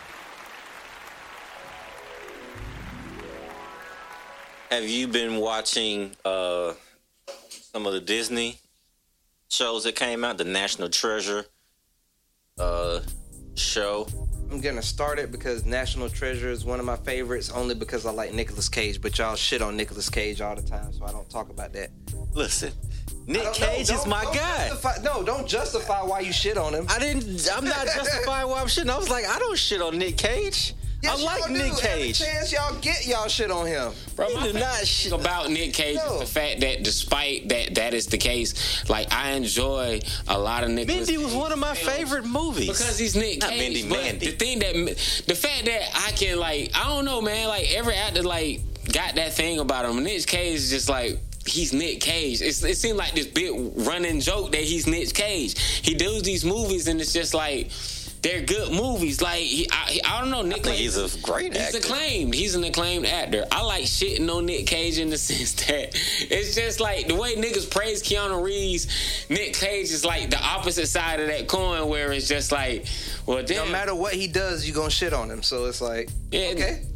Have you been watching some of the Disney shows that came out? The National Treasure show. I'm gonna start it because National Treasure is one of my favorites, only because I like Nicolas Cage. But y'all shit on Nicolas Cage all the time, so I don't talk about that. Listen, Nick Cage is my guy. Don't justify why you shit on him. I'm not justifying why I'm shitting. I was like, I don't shit on Nick Cage. Yes, I like Nick Cage. Every chance y'all get, y'all shit on him. Bro, my favorite thing about Nick Cage is the fact that despite that is the case, like, I enjoy a lot of Nicolas Mindy was one of my favorite movies. Because he's Nick Cage. Not Mindy, Mandy. The fact that I can, like, I don't know, man, like, every actor, like, got that thing about him. Nick Cage is just like, he's Nick Cage. It seemed like this big running joke that he's Nick Cage. He does these movies and it's just like, they're good movies. Like, I don't know. Nick Cage, he's a great actor. He's an acclaimed actor. I like shitting on Nick Cage in the sense that it's just like the way niggas praise Keanu Reeves, Nick Cage is like the opposite side of that coin, where it's just like, well, damn. No matter what he does, you gonna shit on him. So it's like, okay.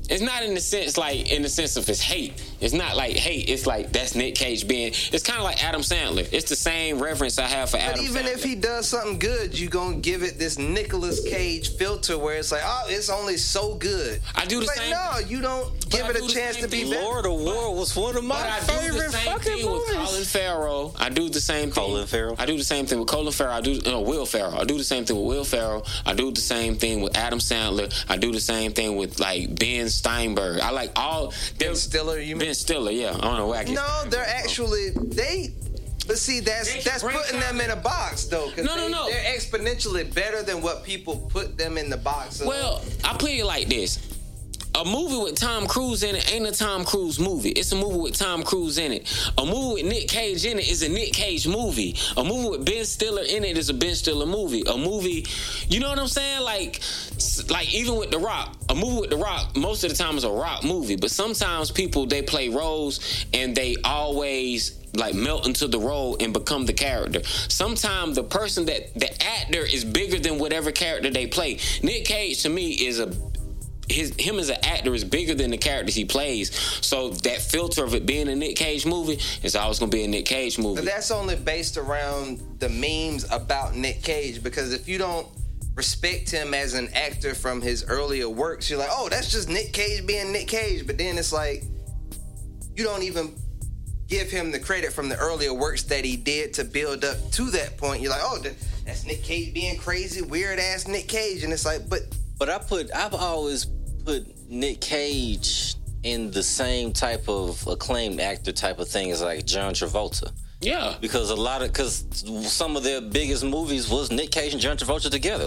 It's not in the sense of his hate. It's not like hate. It's like that's Nick Cage being. It's kind of like Adam Sandler. It's the same reverence I have for Adam Sandler. But even if he does something good, you gonna give it this Nicolas Cage filter where it's like, oh, it's only so good. I do the same. No, you don't give it a chance to be better. Lord of War was one of my favorite fucking movies. With Colin Farrell. I do the same thing. Colin Farrell. I do the same thing with Colin Farrell. Will Ferrell. I do the same thing with Will Ferrell. I do the same thing with Adam Sandler. I do the same thing with like Ben Steinberg. I like all Ben Stiller. You mean Ben Stiller? Yeah, I don't know where I get. No, they're actually they. But see, that's putting them in a box though. No. They're exponentially better than what people put them in the box of. Well, I put it like this. A movie with Tom Cruise in it ain't a Tom Cruise movie. It's a movie with Tom Cruise in it. A movie with Nick Cage in it is a Nick Cage movie. A movie with Ben Stiller in it is a Ben Stiller movie. A movie, you know what I'm saying? Like even with The Rock, a movie with The Rock, most of the time is a Rock movie. But sometimes people, they play roles and they always like melt into the role and become the character. Sometimes the person the actor is bigger than whatever character they play. Nick Cage to me is him as an actor is bigger than the characters he plays. So that filter of it being a Nick Cage movie is always going to be a Nick Cage movie. But that's only based around the memes about Nick Cage, because if you don't respect him as an actor from his earlier works, you're like, oh, that's just Nick Cage being Nick Cage. But then it's like, you don't even give him the credit from the earlier works that he did to build up to that point. You're like, oh, that's Nick Cage being crazy, weird ass Nick Cage. And it's like, but I've always put Nick Cage in the same type of acclaimed actor type of thing as like John Travolta. Yeah, because some of their biggest movies was Nick Cage and John Travolta together.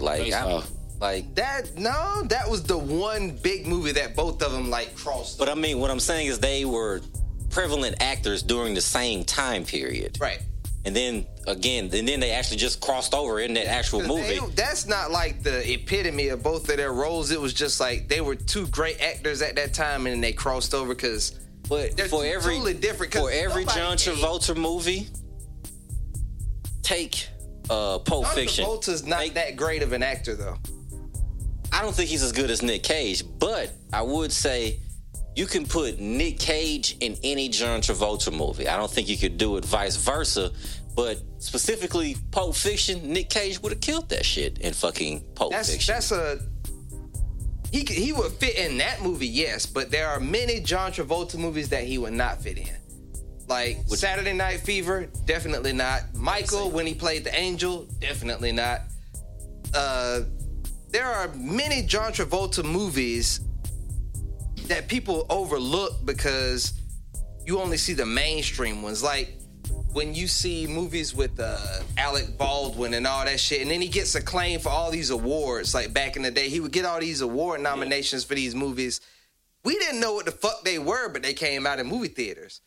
That was the one big movie that both of them like crossed. But I mean, what I'm saying is they were prevalent actors during the same time period, right? And then they actually just crossed over in that actual movie. That's not like the epitome of both of their roles. It was just like they were two great actors at that time, and then they crossed over because. But they're totally different. For every John Travolta movie, take Pulp Fiction. John Travolta's not that great of an actor, though. I don't think he's as good as Nick Cage, but I would say you can put Nick Cage in any John Travolta movie. I don't think you could do it vice versa, but specifically Pulp Fiction, Nick Cage would have killed that shit in fucking Pulp Fiction. He would fit in that movie, yes, but there are many John Travolta movies that he would not fit in. Like Saturday Night Fever, definitely not. Michael, when he played the Angel, definitely not. There are many John Travolta movies that people overlook because you only see the mainstream ones. Like when you see movies with Alec Baldwin and all that shit, and then he gets acclaimed for all these awards. Like back in the day, he would get all these award nominations for these movies. We didn't know what the fuck they were, but they came out in movie theaters.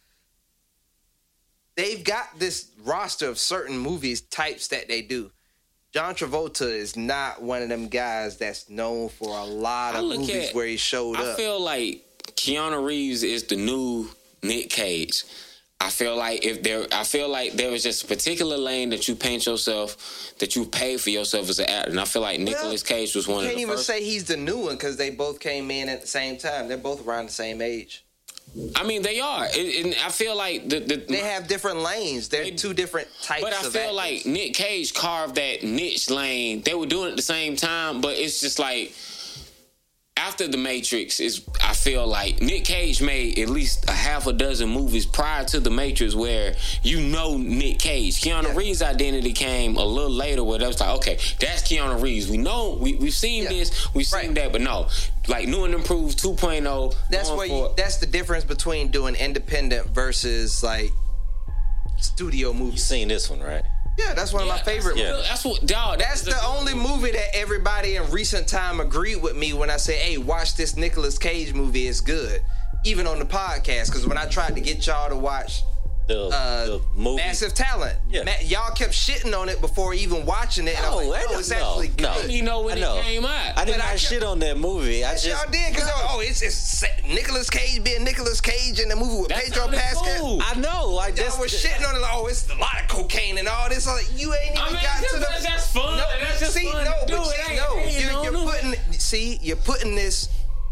They've got this roster of certain movies types that they do. John Travolta is not one of them guys that's known for a lot of movies where he showed up. I feel like Keanu Reeves is the new Nick Cage. I feel like there was just a particular lane that you paint yourself, that you pay for yourself as an actor. And I feel like Nicolas Cage was one of the first. You can't even say he's the new one because they both came in at the same time. They're both around the same age. I mean, they are. And I feel like they have different lanes. They're two different types of actors. But I feel like Nick Cage carved that niche lane. They were doing it at the same time, but it's just like after The Matrix, I feel like Nick Cage made at least a half a dozen movies prior to The Matrix where you know Nick Cage. Keanu Reeves' identity came a little later where it was like, okay, that's Keanu Reeves. We know, we've seen this, we've seen that, but no. Like New and Improved 2.0. That's the difference between doing independent versus like studio movies. You seen this one, right? Yeah, that's one of my favorite movies. That's the only movie that everybody in recent time agreed with me when I say, hey, watch this Nicolas Cage movie, it's good. Even on the podcast, because when I tried to get y'all to watch the movie Massive Talent, y'all kept shitting on it before even watching it. And I'm like, it's actually good. I didn't even know when it came out. I did not shit on that movie. Y'all did, because it's Nicolas Cage being Nicolas Cage in the movie with Pedro Pascal. Cool. I know. Like y'all was shitting on it. Like, it's a lot of cocaine and all this. Like, you ain't even got to the. That's fun. No, that's just fun. You're putting this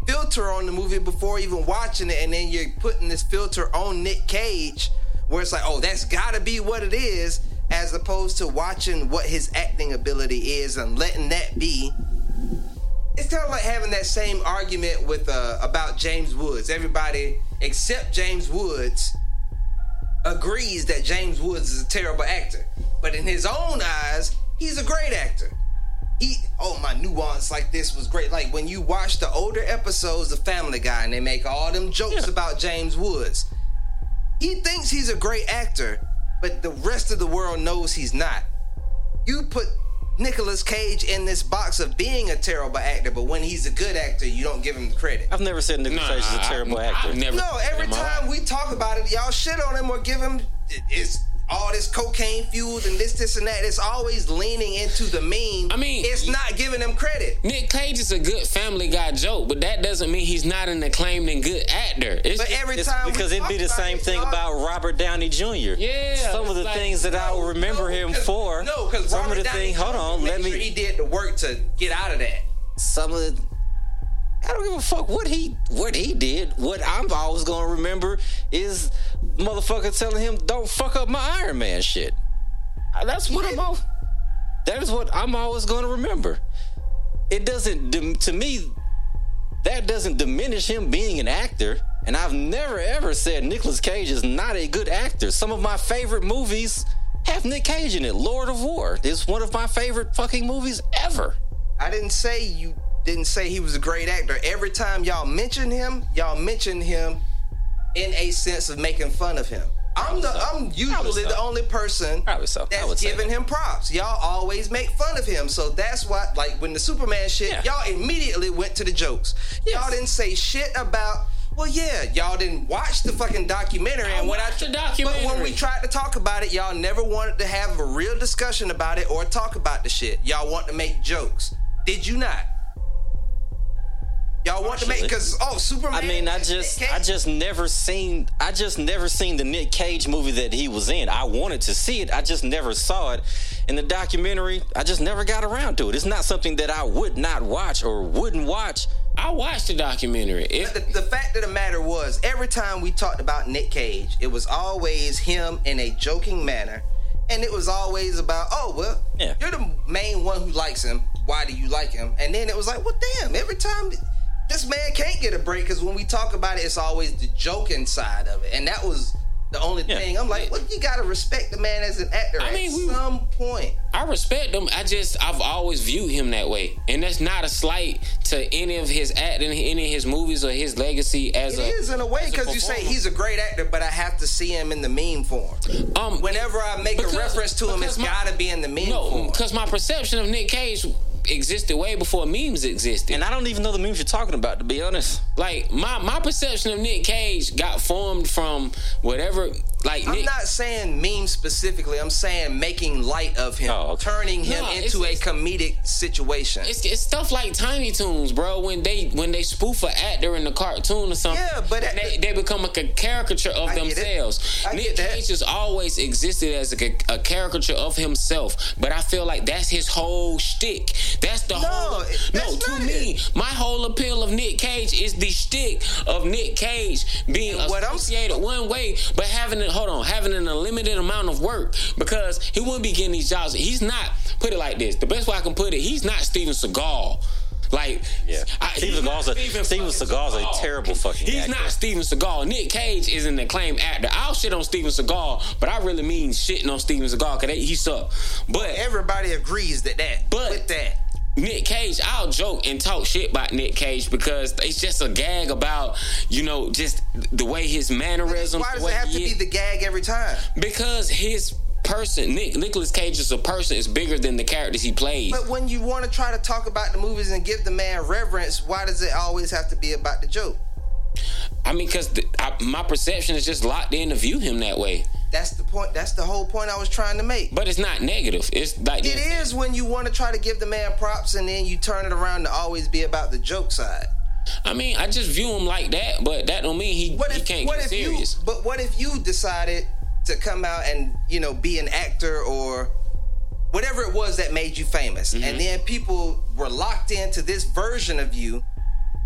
filter on the movie before even watching it, and then you're putting this filter on Nick Cage where it's like, oh, that's gotta be what it is, as opposed to watching what his acting ability is and letting that be. It's kind of like having that same argument with about James Woods. Everybody except James Woods agrees that James Woods is a terrible actor, but in his own eyes, he's a great actor. My nuance like this was great. Like when you watch the older episodes of Family Guy and they make all them jokes about James Woods, he thinks he's a great actor, but the rest of the world knows he's not. You put Nicolas Cage in this box of being a terrible actor, but when he's a good actor, you don't give him the credit. I've never said Nicolas Cage is a terrible actor. Every time we talk about it, y'all shit on him or give him it's all this cocaine fueled and this and that. It's always leaning into the meme. I mean, it's not giving him credit. Nick Cage is a good Family Guy joke, but that doesn't mean he's not an acclaimed and good actor. Because it'd be the same thing about Robert Downey Jr. Yeah, some of the things that I will remember him for. No, because some of the things. Hold on, let me. Sure he did the work to get out of that. Some of the. I don't give a fuck what he did. What I'm always gonna remember is motherfucker telling him, "Don't fuck up my Iron Man shit." That is what I'm always gonna remember. It doesn't, to me, that doesn't diminish him being an actor. And I've never ever said Nicolas Cage is not a good actor. Some of my favorite movies have Nick Cage in it. Lord of War is one of my favorite fucking movies ever. I didn't say you didn't say he was a great actor. Every time y'all mention him in a sense of making fun of him. I'm usually the only person that's giving him props. Y'all always make fun of him. So that's why, like when the Superman shit, y'all immediately went to the jokes. Yes. Y'all didn't say shit about, y'all didn't watch the fucking documentary. But when we tried to talk about it, y'all never wanted to have a real discussion about it or talk about the shit. Y'all want to make jokes. Did you not? Y'all want to make Superman. I mean, I just never seen the Nick Cage movie that he was in. I wanted to see it. I just never saw it. In the documentary, I just never got around to it. It's not something that I would not watch or wouldn't watch. I watched the documentary. The fact of the matter was, every time we talked about Nick Cage, it was always him in a joking manner. And it was always about, you're the main one who likes him. Why do you like him? And then it was like, well, damn, every time this man can't get a break, because when we talk about it, it's always the joking side of it. And that was the only thing. I'm like, well, you got to respect the man as an actor at some point. I respect him. I've always viewed him that way. And that's not a slight to any of his acting, any of his movies or his legacy as It is in a way, because you say he's a great actor, but I have to see him in the meme form. Whenever I make a reference to him, it's got to be in the meme form. Because my perception of Nick Cage existed way before memes existed. And I don't even know the memes you're talking about, to be honest. Like, my perception of Nick Cage got formed from whatever, like... I'm not saying memes specifically. I'm saying making light of him. Turning him into a comedic situation. It's stuff like Tiny Toons, bro. When they spoof an actor in the cartoon or something, but they become a caricature of themselves. Nick Cage has always existed as a caricature of himself, but I feel like that's his whole shtick. That's the my whole appeal of Nick Cage is the shtick of Nick Cage being associated one way, but having an unlimited amount of work, because he wouldn't be getting these jobs. He's not, put it like this, the best way I can put it, he's not Steven Seagal. Like, Steven Seagal's a terrible fucking actor. He's not Steven Seagal. Nick Cage is an acclaimed actor. I'll shit on Steven Seagal, but I really mean shitting on Steven Seagal because he sucks. But everybody agrees with that. Nick Cage, I'll joke and talk shit about Nick Cage because it's just a gag about, just the way his mannerisms. Why does it have to be the gag every time? Because his person, Nicolas Cage as a person is bigger than the characters he plays. But when you want to try to talk about the movies and give the man reverence, why does it always have to be about the joke? I mean, because my perception is just locked in to view him that way. That's the point. That's the whole point I was trying to make. But it's not negative. It's like it is when you want to try to give the man props and then you turn it around to always be about the joke side. I mean, I just view him like that, but that don't mean he can't get serious. But what if you decided to come out and, be an actor or whatever it was that made you famous, and then people were locked into this version of you,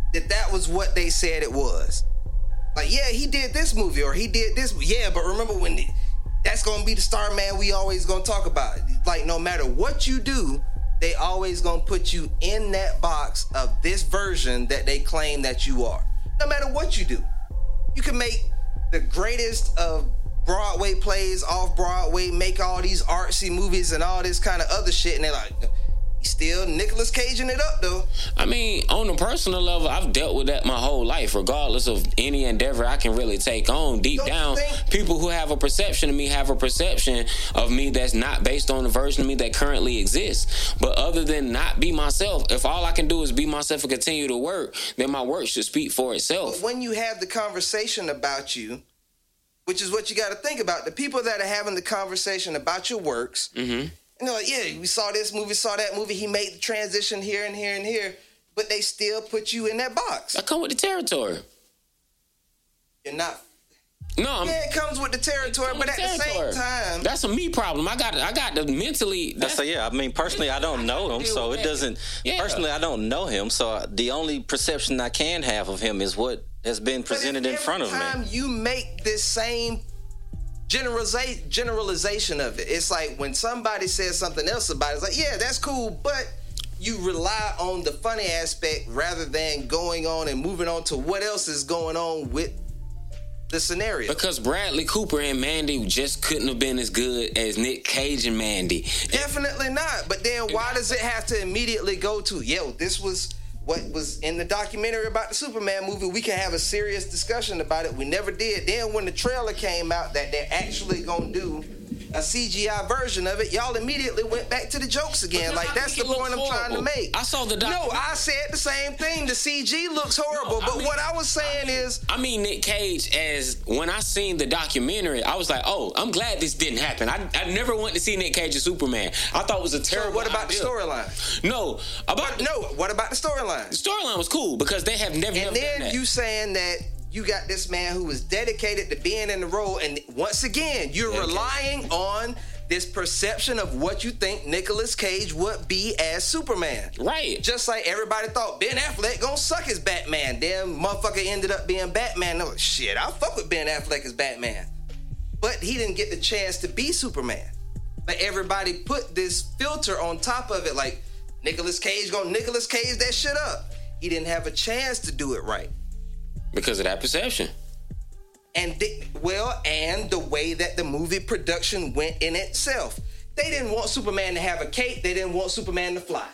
that was what they said it was. Like, yeah, he did this movie or he did this. Yeah, but remember when that's going to be the Starman we always going to talk about. Like, no matter what you do, they always going to put you in that box of this version that they claim that you are. No matter what you do. You can make the greatest of Broadway plays off Broadway, make all these artsy movies and all this kind of other shit, and they're like, he's still Nicolas Caging it up, though. I mean, on a personal level, I've dealt with that my whole life, regardless of any endeavor I can really take on. Deep down, people who have a perception of me have a perception of me that's not based on the version of me that currently exists. But other than not be myself, if all I can do is be myself and continue to work, then my work should speak for itself. But when you have the conversation about you, which is what you got to think about, the people that are having the conversation about your works, and they're like, yeah, we saw this movie, saw that movie, he made the transition here and here and here, but they still put you in that box. I come with the territory. You're not. No, yeah, it comes with the territory, but at the same time, that's a me problem. I got to mentally. I mean, personally, I don't know him, so it doesn't. Yeah. Personally, I don't know him, so the only perception I can have of him is what has been presented in front of me. Every time you make this same generalization of it, it's like when somebody says something else about it, it's like, yeah, that's cool, but you rely on the funny aspect rather than going on and moving on to what else is going on with the scenario. Because Bradley Cooper and Mandy just couldn't have been as good as Nick Cage and Mandy. Definitely not. But then why does it have to immediately go to, this was what was in the documentary about the Superman movie? We can have a serious discussion about it. We never did. Then when the trailer came out that they're actually going to do a CGI version of it, y'all immediately went back to the jokes again. Like, that's the point I'm trying to make. I saw the documentary. No, I said the same thing. The CG looks horrible. But what I was saying is... I mean, Nick Cage, as when I seen the documentary, I was like, oh, I'm glad this didn't happen. I never wanted to see Nick Cage as Superman. I thought it was a terrible So what about idea. the storyline? What about the storyline? The storyline was cool because they have never done that. And then you saying that you got this man who was dedicated to being in the role, and once again, you're relying on this perception of what you think Nicolas Cage would be as Superman. Right. Just like everybody thought Ben Affleck gonna suck as Batman. Damn, motherfucker ended up being Batman. No, shit, I fuck with Ben Affleck as Batman. But he didn't get the chance to be Superman. But everybody put this filter on top of it, like Nicolas Cage gonna Nicolas Cage that shit up. He didn't have a chance to do it right. Because of that perception. And the way that the movie production went in itself. They didn't want Superman to have a cape. They didn't want Superman to fly.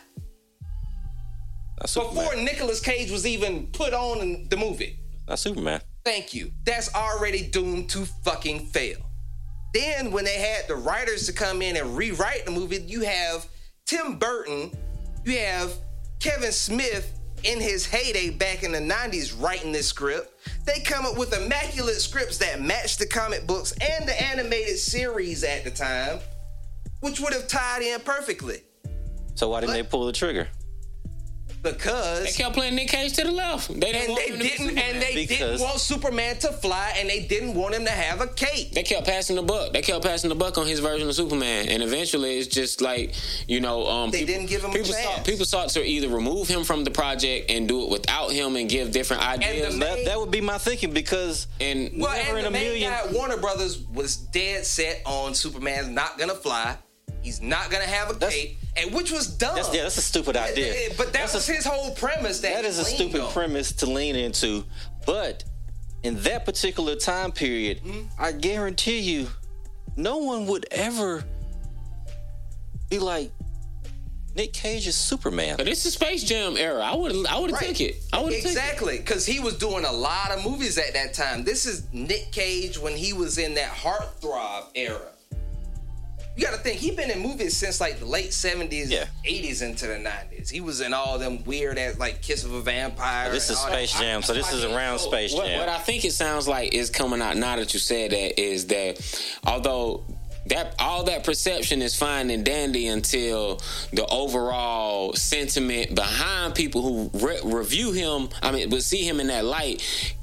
Before Nicolas Cage was even put on in the movie. That's Superman. Thank you. That's already doomed to fucking fail. Then when they had the writers to come in and rewrite the movie, you have Tim Burton, you have Kevin Smith in his heyday back in the 90s writing this script. They come up with immaculate scripts that match the comic books and the animated series at the time, which would have tied in perfectly. So why didn't they pull the trigger? Because they kept playing Nick Cage to the left. They didn't want Superman to fly, and they didn't want him to have a cape. They kept passing the buck on his version of Superman, and eventually it's just like, they didn't give him a chance. People sought to either remove him from the project and do it without him and give different ideas. That would be my thinking, because Warner Brothers was dead set on Superman's not gonna fly. He's not gonna have a cape, and which was dumb. That's a stupid idea. But that was his whole premise. That is a stupid premise to lean into. But in that particular time period, I guarantee you, no one would ever be like, Nick Cage is Superman. But it's the Space Jam era. I would have took it. Exactly, because he was doing a lot of movies at that time. This is Nick Cage when he was in that heartthrob era. You gotta think, he'd been in movies since like the late 70s, 80s into the 90s. He was in all them weird ass, like Kiss of a Vampire. This is Space Jam, so this is around Space Jam. What I think it sounds like is coming out now that you said that is that although all that perception is fine and dandy until the overall sentiment behind people who review him, but see him in that light,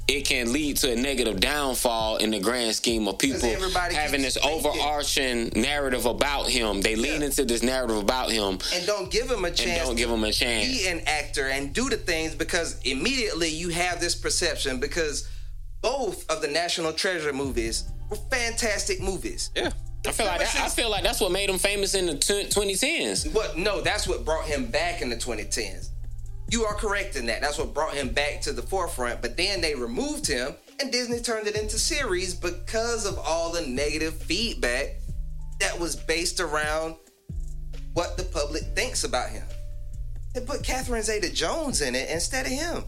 it can lead to a negative downfall in the grand scheme of people having this overarching narrative about him. They lean into this narrative about him and don't give him a chance. Be an actor and do the things, because immediately you have this perception, because both of the National Treasure movies were fantastic movies. Yeah. I feel like that's what made him famous in the 2010s. But no, that's what brought him back in the 2010s. You are correct in that. That's what brought him back to the forefront. But then they removed him, and Disney turned it into series because of all the negative feedback that was based around what the public thinks about him. They put Catherine Zeta-Jones in it instead of him.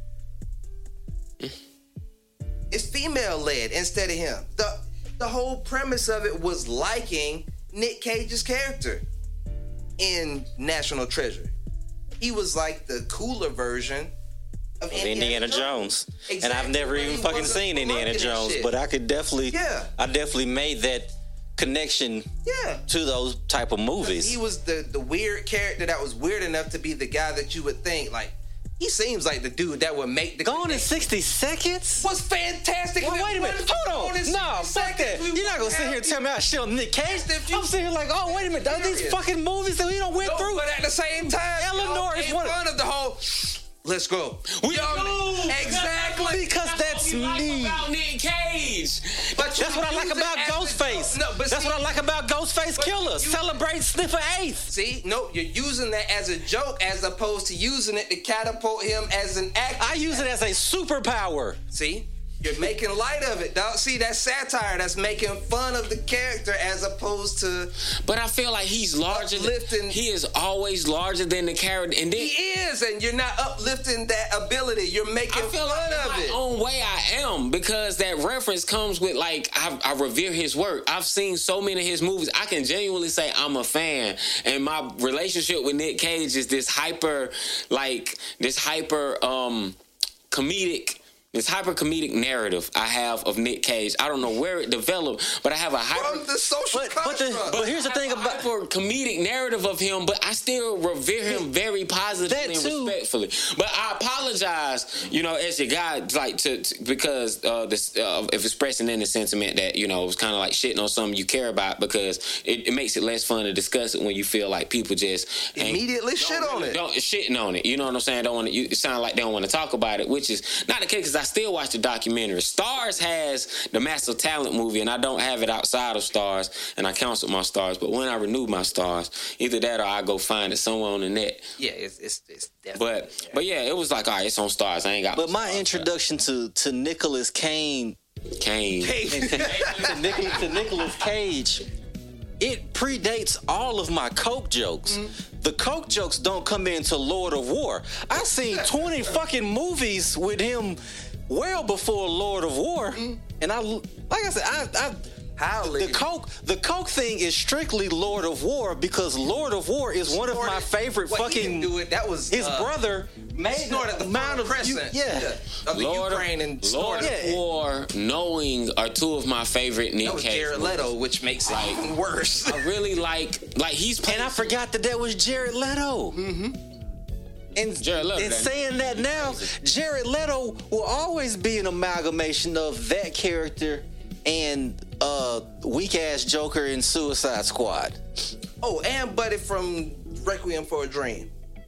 It's female-led instead of him. The whole premise of it was liking Nick Cage's character in National Treasure. He was like the cooler version of Indiana Jones. Exactly. And I've never even fucking seen Indiana Jones, but I could definitely, I definitely made that connection to those type of movies. He was the weird character that was weird enough to be the guy that you would think, like, he seems like the dude that would make the Gone in 60 Seconds was fantastic. Well, wait a minute. Hold on. Nah, fuck that. You're not going to sit here and tell me I shit on Nick Cage. I'm sitting here like, oh, wait a minute. Are these fucking movies that we don't went through? But at the same time, Eleanor is one of the whole... Let's go. Exactly. Because that's me. About Nick Cage. But that's what I like about Ghostface. That's what I like about Ghostface Killer. Celebrate Sniffer 8th. See? No, you're using that as a joke as opposed to using it to catapult him as an actor. I use it as a superpower. See? You're making light of it, dog. See, that's satire. That's making fun of the character as opposed to... But I feel like he's larger. He is always larger than the character. And then, he is, and you're not uplifting that ability. You're making fun of it. My own way I am, because that reference comes with, like, I revere his work. I've seen so many of his movies. I can genuinely say I'm a fan. And my relationship with Nick Cage is this hyper comedic narrative I have of Nick Cage. I don't know where it developed, but I have a from the social construct. But here's the thing about hyper comedic narrative of him, but I still revere him very positively and respectfully. But I apologize, as your guy, like because of expressing any sentiment that it was kind of like shitting on something you care about, because it makes it less fun to discuss it when you feel like people just immediately shitting on it. You know what I'm saying? It sound like they don't want to talk about it, which is not the case, because I still watch the documentary. Stars has the Massive Talent movie, and I don't have it outside of Stars, and I canceled my Stars. But when I renewed my Stars, either that or I go find it somewhere on the net. Yeah, it's definitely. But yeah, it was like, all right, it's on Stars. I ain't got. But my introduction to Nicolas Cage. to Nicolas Cage. It predates all of my Coke jokes. The Coke jokes don't come into Lord of War. I've seen 20 fucking movies with him well before Lord of War. And the Coke thing is strictly Lord of War, because Lord of War is one of my favorite fucking... That was his brother made the amount of crescent of the Ukraine and Lord of War, Knowing are two of my favorite Nick Cage. Jared Leto, which makes it even worse. I really like he's playing. And I forgot that was Jared Leto. And saying that now, Jared Leto will always be an amalgamation of that character and weak ass Joker in Suicide Squad. Oh, and Buddy from Requiem for a Dream.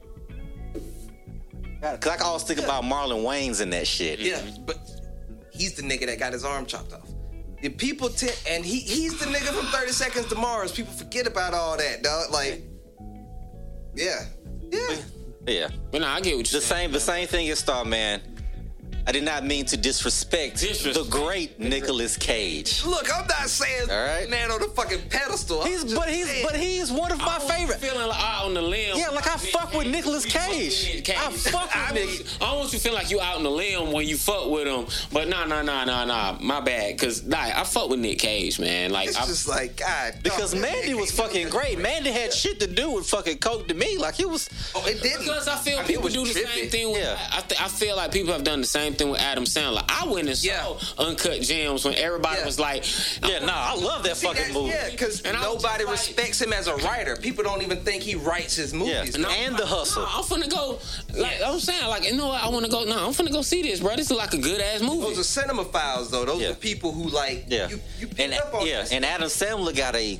Cause I can always think about Marlon Wayans in that shit. Yeah, but he's the nigga that got his arm chopped off. The people and he's the nigga from 30 Seconds to Mars. People forget about all that, dog. Like, yeah. But no, I get what you're saying. The same thing as Starman. I did not mean to disrespect the great Nicolas Cage. Look, I'm not saying man on the fucking pedestal. But he's one of my favorite. Feeling like out on the limb. Yeah, like I fuck with Nicolas Cage. I fuck with Nick. I don't want you to feel like you out on the limb when you fuck with him. But nah. My bad. Cause I fuck with Nick Cage, man. Like it's just like God. Because Mandy was fucking great. Mandy had shit to do with fucking Coke to me. Like it was. Oh, it didn't. Because I feel people do the same thing. I feel like people have done the same thing with Adam Sandler. I went and saw Uncut Gems when everybody was like, I love that fucking movie. Yeah, because And I was nobody just like- respects him as a writer. People don't even think he writes his movies. Yeah. And The Hustle. No, I'm finna go. Like I'm saying, like, you know what? I want to go. No, I'm finna go see this, bro. This is like a good ass movie. Those are cinema files, though. Those Yeah. are people who like you pick And up on this. and Adam Sandler got a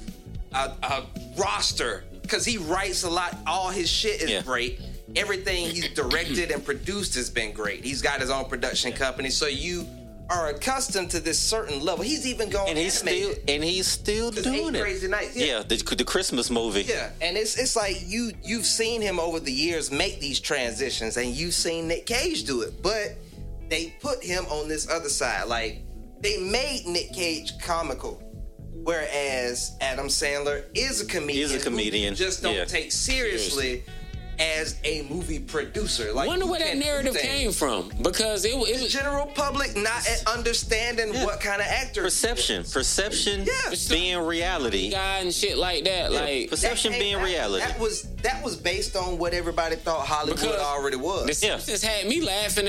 roster because he writes a lot. All his shit is great. Everything he's directed and produced has been great. He's got his own production company, so you are accustomed to this certain level. He's even going and he's still doing it. Crazy Nights. Yeah, the Christmas movie. Yeah, and it's like you've seen him over the years make these transitions, and you've seen Nick Cage do it, but they put him on this other side. Like they made Nick Cage comical, whereas Adam Sandler is a comedian. He's a comedian. Who you just don't take seriously as a movie producer. Like, wonder where that narrative came from, because it was the general public not understanding what kind of actor. Perception being reality. guy and shit like that. Like perception being reality. That was based on what everybody thought Hollywood already was. The Simpsons had me laughing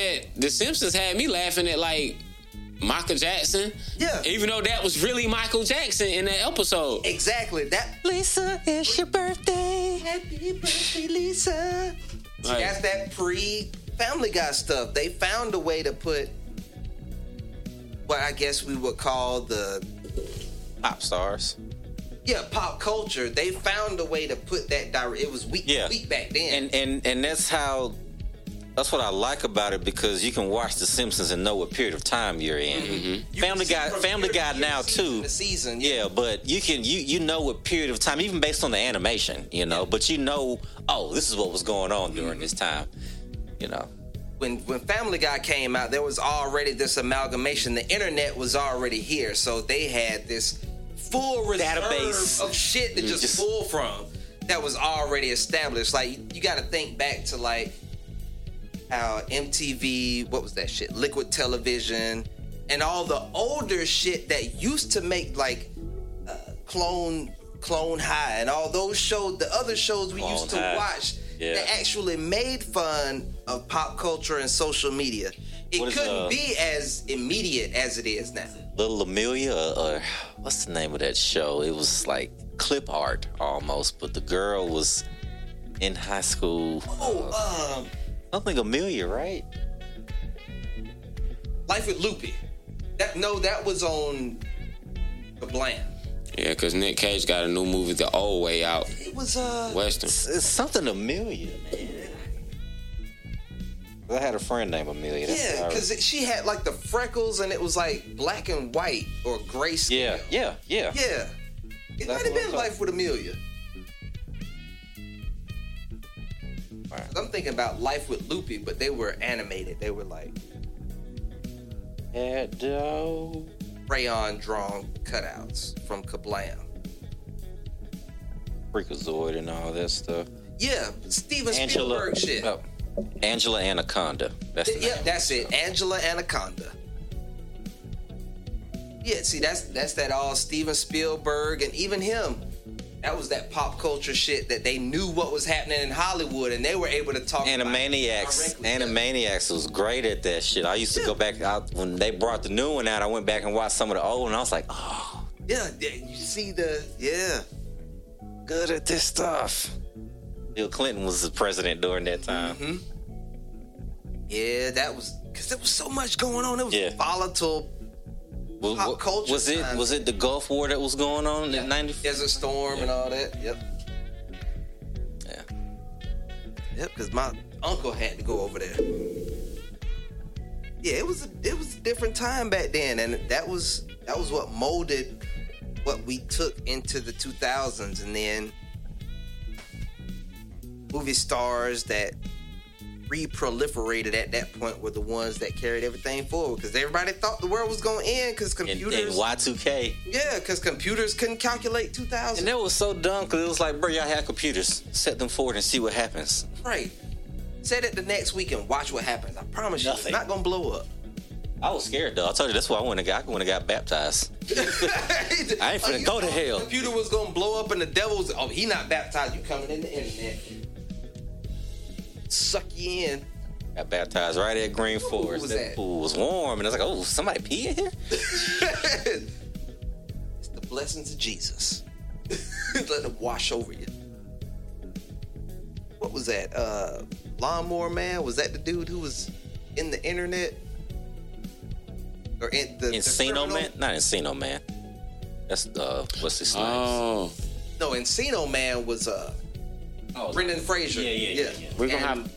at like Michael Jackson. Yeah. Even though that was really Michael Jackson in that episode. Exactly. That Lisa, it's your birthday. Happy birthday, Lisa. See, Right. that's that pre-Family Guy stuff. They found a way to put what I guess we would call the Pop stars. pop culture. They found a way to put that direct. It was weak back then. And that's what I like about it, because you can watch The Simpsons and know what period of time you're in. You Family can see Guy from now season too. to season, Yeah, but you know what period of time, even based on the animation, you know. But you know, this is what was going on during this time, you know. When Family Guy came out, there was already this amalgamation. The internet was already here, so they had this full reserve Database of shit to just pull from that was already established. Like you got to think back to like how MTV, what was that shit? Liquid Television, and all the older shit that used to make like Clone High and all those shows, the other shows we used to watch that actually made fun of pop culture and social media. It couldn't be as immediate as it is now. Little Amelia, or what's the name of that show? It was like clip art almost, but the girl was in high school. I think Amelia, right? Life with Loopy. That was on Kablam. Yeah, because Nick Cage got a new movie, The Old Way Out. It was Western. It's something Amelia, man. I had a friend named Amelia. Yeah, because she had like the freckles and it was like black and white or grayscale. Yeah. Yeah. It might have been Life with Amelia. I'm thinking about Life with Loopy, but they were animated. They were like rayon drawn cutouts from Kablam. Freakazoid and all that stuff. Yeah, Steven Spielberg shit. Angela Anaconda. That's the name. That's it. Angela Anaconda. Yeah, see, that's that all Steven Spielberg, and even him. That was that pop culture shit that they knew what was happening in Hollywood, and they were able to talk about Animaniacs. Animaniacs was great at that shit. I used to go back out when they brought the new one out. I went back and watched some of the old, and I was like, oh. Yeah, you see good at this stuff. Bill Clinton was the president during that time. Mm-hmm. Yeah, that was because there was so much going on. It was volatile. Pop culture. Was it the Gulf War that was going on in '94? Desert Storm and all that. Yep. Yeah. Yep. Because my uncle had to go over there. Yeah, it was a different time back then, and that was what molded what we took into the 2000s, and then movie stars that re-proliferated at that point were the ones that carried everything forward, because everybody thought the world was going to end because computers... And Y2K. Yeah, because computers couldn't calculate 2000. And that was so dumb, because it was like, bro, y'all have computers. Set them forward and see what happens. Right. Set it the next week and watch what happens. I promise you, it's not going to blow up. I was scared, though. I told you, that's why I went and got baptized. I ain't finna go to hell. The computer was going to blow up and the devil was... Oh, he not baptized. You coming in the internet. Suck you in. Got baptized right at Green Forest. was That that? pool was warm, and I was like, "Oh, somebody pee in here?" It's the blessings of Jesus. Let them wash over you. What was that? Lawnmower Man? Was that the dude who was in the internet? Or in the Encino Man? Not Encino Man. That's what's his name? Oh, No, Encino Man was Brendan Fraser. Yeah. we're gonna have.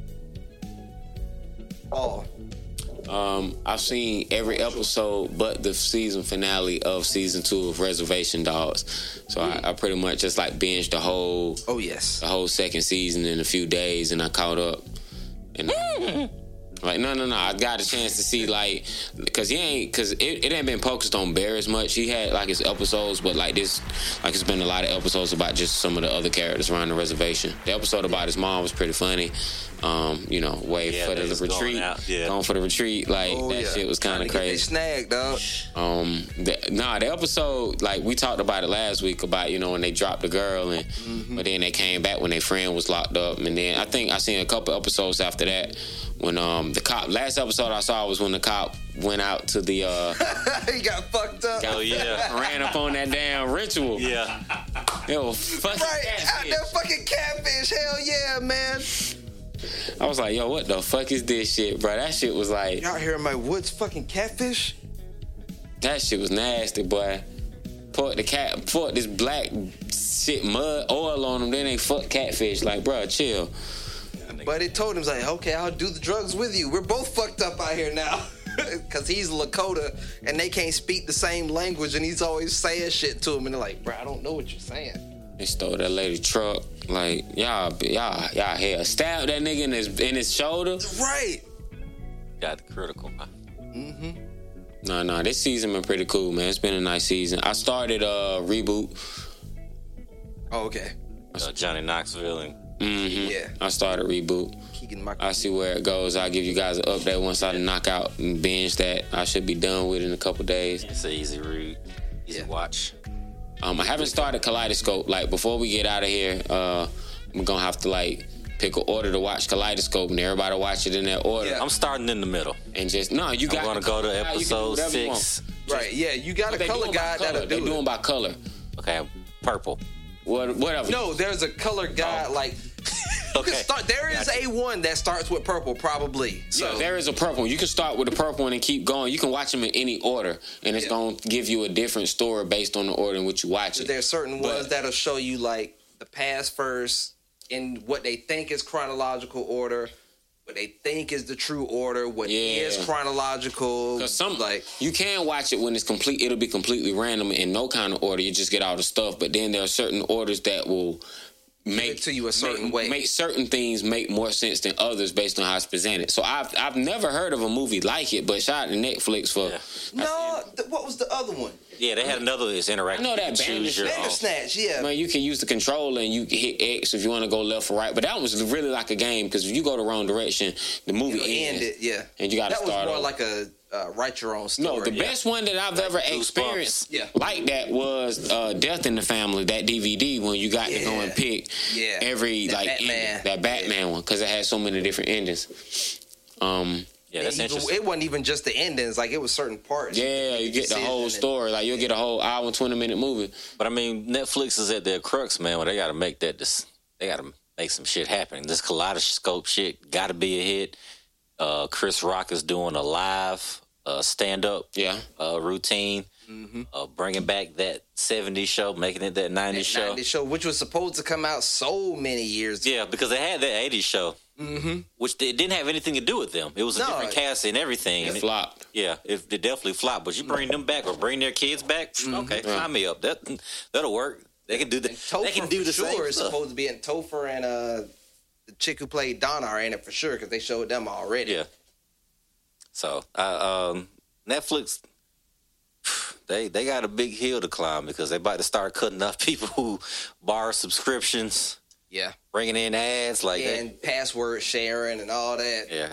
Oh, I've seen every episode but the season finale of season 2 of Reservation Dogs. So I pretty much just like binged the whole yes. second season in a few days, and I caught up. And like no, I got a chance to see because it ain't been focused on Bear as much. He had like his episodes, but like this, like it's been a lot of episodes about just some of the other characters around the reservation. The episode about his mom was pretty funny. For the retreat, going for the retreat, shit was kind of crazy. They snagged, dog. The episode, like we talked about it last week about when they dropped the girl, and but then they came back when their friend was locked up, and then I think I seen a couple episodes after that when the cop. Last episode I saw was when the cop went out to the. He got fucked up. Oh yeah, ran up on that damn ritual. yeah. It was fucking Out there fucking catfish. Hell yeah, man. I was like, yo, what the fuck is this shit, bro? That shit was like, Y'all here in my woods fucking catfish? that shit was nasty, boy. Poured this black shit mud oil on them, then they fuck catfish. Like, bro, chill. But it told him, like, okay, I'll do the drugs with you. We're both fucked up out here now. Because he's Lakota, and they can't speak the same language, and he's always saying shit to him, and they're like, bro, I don't know what you're saying. They stole that lady truck. Like, y'all here. Stabbed that nigga in his shoulder. Right. Got the critical. No, this season been pretty cool, man. It's been a nice season. I started Reboot. Oh, okay. Johnny Knoxville and Yeah. I started Reboot. I see where it goes. I'll give you guys an update once I knock out and binge that. I should be done with it in a couple days. it's an easy read, easy watch. I haven't started Kaleidoscope. Like, before we get out of here, we're gonna have to pick an order to watch Kaleidoscope, and everybody watch it in that order. I'm starting in the middle. And just you got. I'm gonna go to episode 6. Right, yeah, you got a color guide that'll do it. They're doing by color. Okay, purple. Whatever. No, there's a color guide, Okay. There is a one that starts with purple, probably. So Yeah, there is a purple one. You can start with the purple one and keep going. You can watch them in any order, and it's going to give you a different story based on the order in which you watch it. There's certain ones that'll show you, the past first in what they think is chronological order, what they think is the true order, what is chronological. Because you can watch it when it's complete. It'll be completely random in no kind of order. You just get all the stuff. But then there are certain orders that will make it to you a certain way. Make certain things make more sense than others based on how it's presented. So I've never heard of a movie like it, but shout out to Netflix for. No, what was the other one? Yeah, they had another that's interactive. I know that Bandersnatch, yeah. Man, you can use the controller and you can hit X if you want to go left or right. But that was really like a game, because if you go the wrong direction, the movie ends. And you got to start That was more over. like a write your own story. No, the best one that I've ever experienced like that was Death in the Family, that DVD, when you got to go and pick every that Batman one, because it had so many different endings. That's interesting. It wasn't even just the endings; it was certain parts. Yeah, you get the whole story. You'll get a whole hour and 20-minute movie. But I mean, Netflix is at their crux, man. Where they got to make that. They got to make some shit happen. This Kaleidoscope shit got to be a hit. Chris Rock is doing a live stand-up routine. Bringing back that 70s show, making it that 90s show. 90s show, which was supposed to come out so many years ago. Yeah, because they had that 80s show, which it didn't have anything to do with them. It was a different cast and everything. It flopped. Yeah, it definitely flopped. But you bring them back or bring their kids back, okay, sign me up. That'll work. They can do that. They can do the same stuff. It's supposed to be in Topher, and the chick who played Donna are in it for sure, because they showed them already. Yeah. So Netflix, they got a big hill to climb, because they about to start cutting off people who borrow subscriptions. Yeah. Bringing in ads like that. And password sharing and all that. Yeah.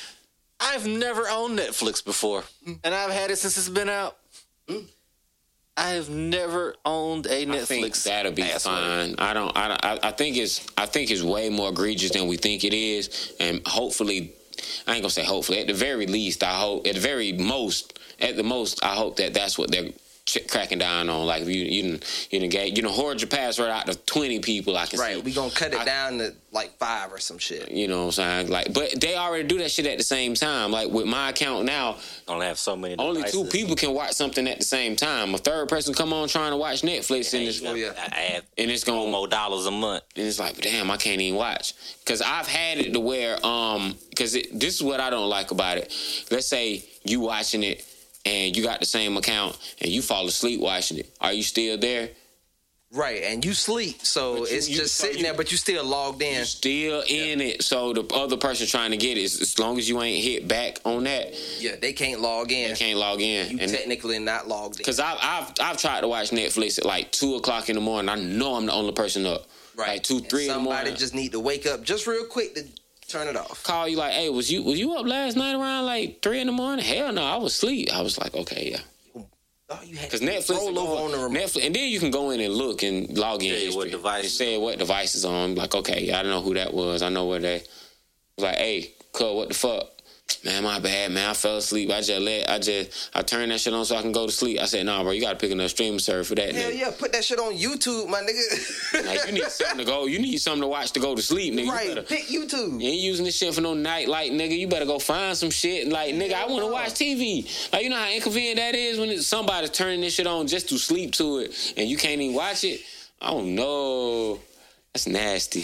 I've never owned Netflix before. And I've had it since it's been out. I have never owned a Netflix. I think that'll be password. fine. I think it's way more egregious than we think it is, and hopefully, I ain't gonna say hopefully. At the very least, I hope. At the most, I hope that that's what they're cracking down on. Like you hoard your password out to 20 people. I can see. Right, we gonna cut it down to like 5 or some shit. You know what I'm saying? Like, but they already do that shit at the same time. Like with my account now, Only have so many. only devices. 2 people can watch something at the same time. A third person come on trying to watch Netflix, and it's I add and it's going more dollars a month. and it's like, damn, I can't even watch. Because I've had it to where, because this is what I don't like about it. Let's say you watching it and you got the same account and you fall asleep watching it. Are you still there? Right, and you sleep, so it's just sitting there, but you still logged in. You're still in it. So the other person trying to get it, as long as you ain't hit back on that, Yeah, they can't log in. they can't log in. You And technically not logged in. because I've tried to watch Netflix at like 2:00 in the morning. I know I'm the only person up. Right, Like 2, 3 in the morning. Somebody just need to wake up just real quick to turn it off. Call you like, hey, was you up last night around like 3 in the morning? Hell no, I was asleep. I was like, okay, yeah. Oh, you had Because to Netflix, roll over on the remote. Netflix, and then you can go in and look and log in. Tell you what history. device. It said what device is on. Like, okay, yeah, I don't know who that was. I know where they. Was like, hey, cuz, what the fuck? Man, my bad, man. I fell asleep. I turned that shit on so I can go to sleep. I said, nah, bro, you gotta pick another streaming service for that. Hell nigga. yeah, put that shit on YouTube, my nigga. Like, you need something to go. You need something to watch to go to sleep, nigga. Right, You better, pick YouTube. you ain't using this shit for no night light, nigga. You better go find some shit. Like, nigga, I want to watch TV. Like, you know how inconvenient that is when somebody's turning this shit on just to sleep to it and you can't even watch it? Oh, no. That's nasty.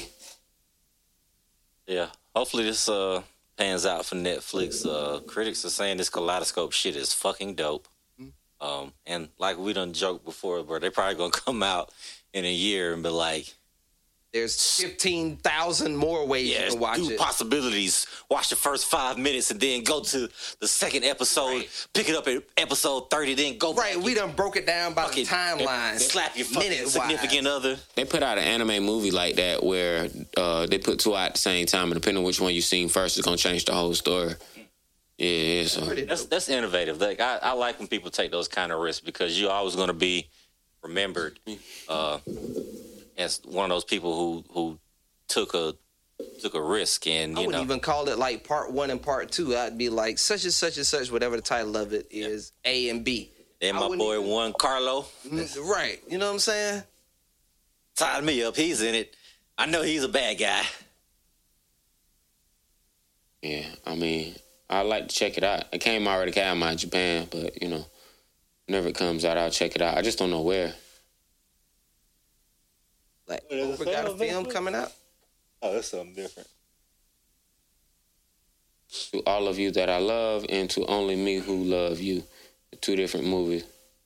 Yeah. Hopefully this pans out for Netflix. Critics are saying this Kaleidoscope shit is fucking dope. And like we done joked before, but they probably gonna come out in a year and be like, There's 15,000 more ways you can watch it. possibilities. Watch the first 5 minutes and then go to the second episode. Pick it up at episode 30, then go Right, back. we done broke it down by the Fucking timeline. Slap your fucking minute-wise. significant other. They put out an anime movie like that where they put 2 out at the same time, and depending on which one you seen first, it's going to change the whole story. Yeah, so. That's innovative. Like I like when people take those kind of risks because you're always going to be remembered as one of those people who took a risk, and I wouldn't even call it like part 1 and part 2. I'd be like such and such and such, whatever the title of it is, A and B. And my boy Juan Carlo, Right, you know what I'm saying? tied me up. He's in it. I know he's a bad guy. Yeah, I mean, I'd like to check it out. It came out in Japan, but, you know, whenever it comes out, I'll check it out. I just don't know where. Like, we got a film coming out. Oh, that's something different. To All of You That I Love and To Only Me Who Love You. 2 different movies.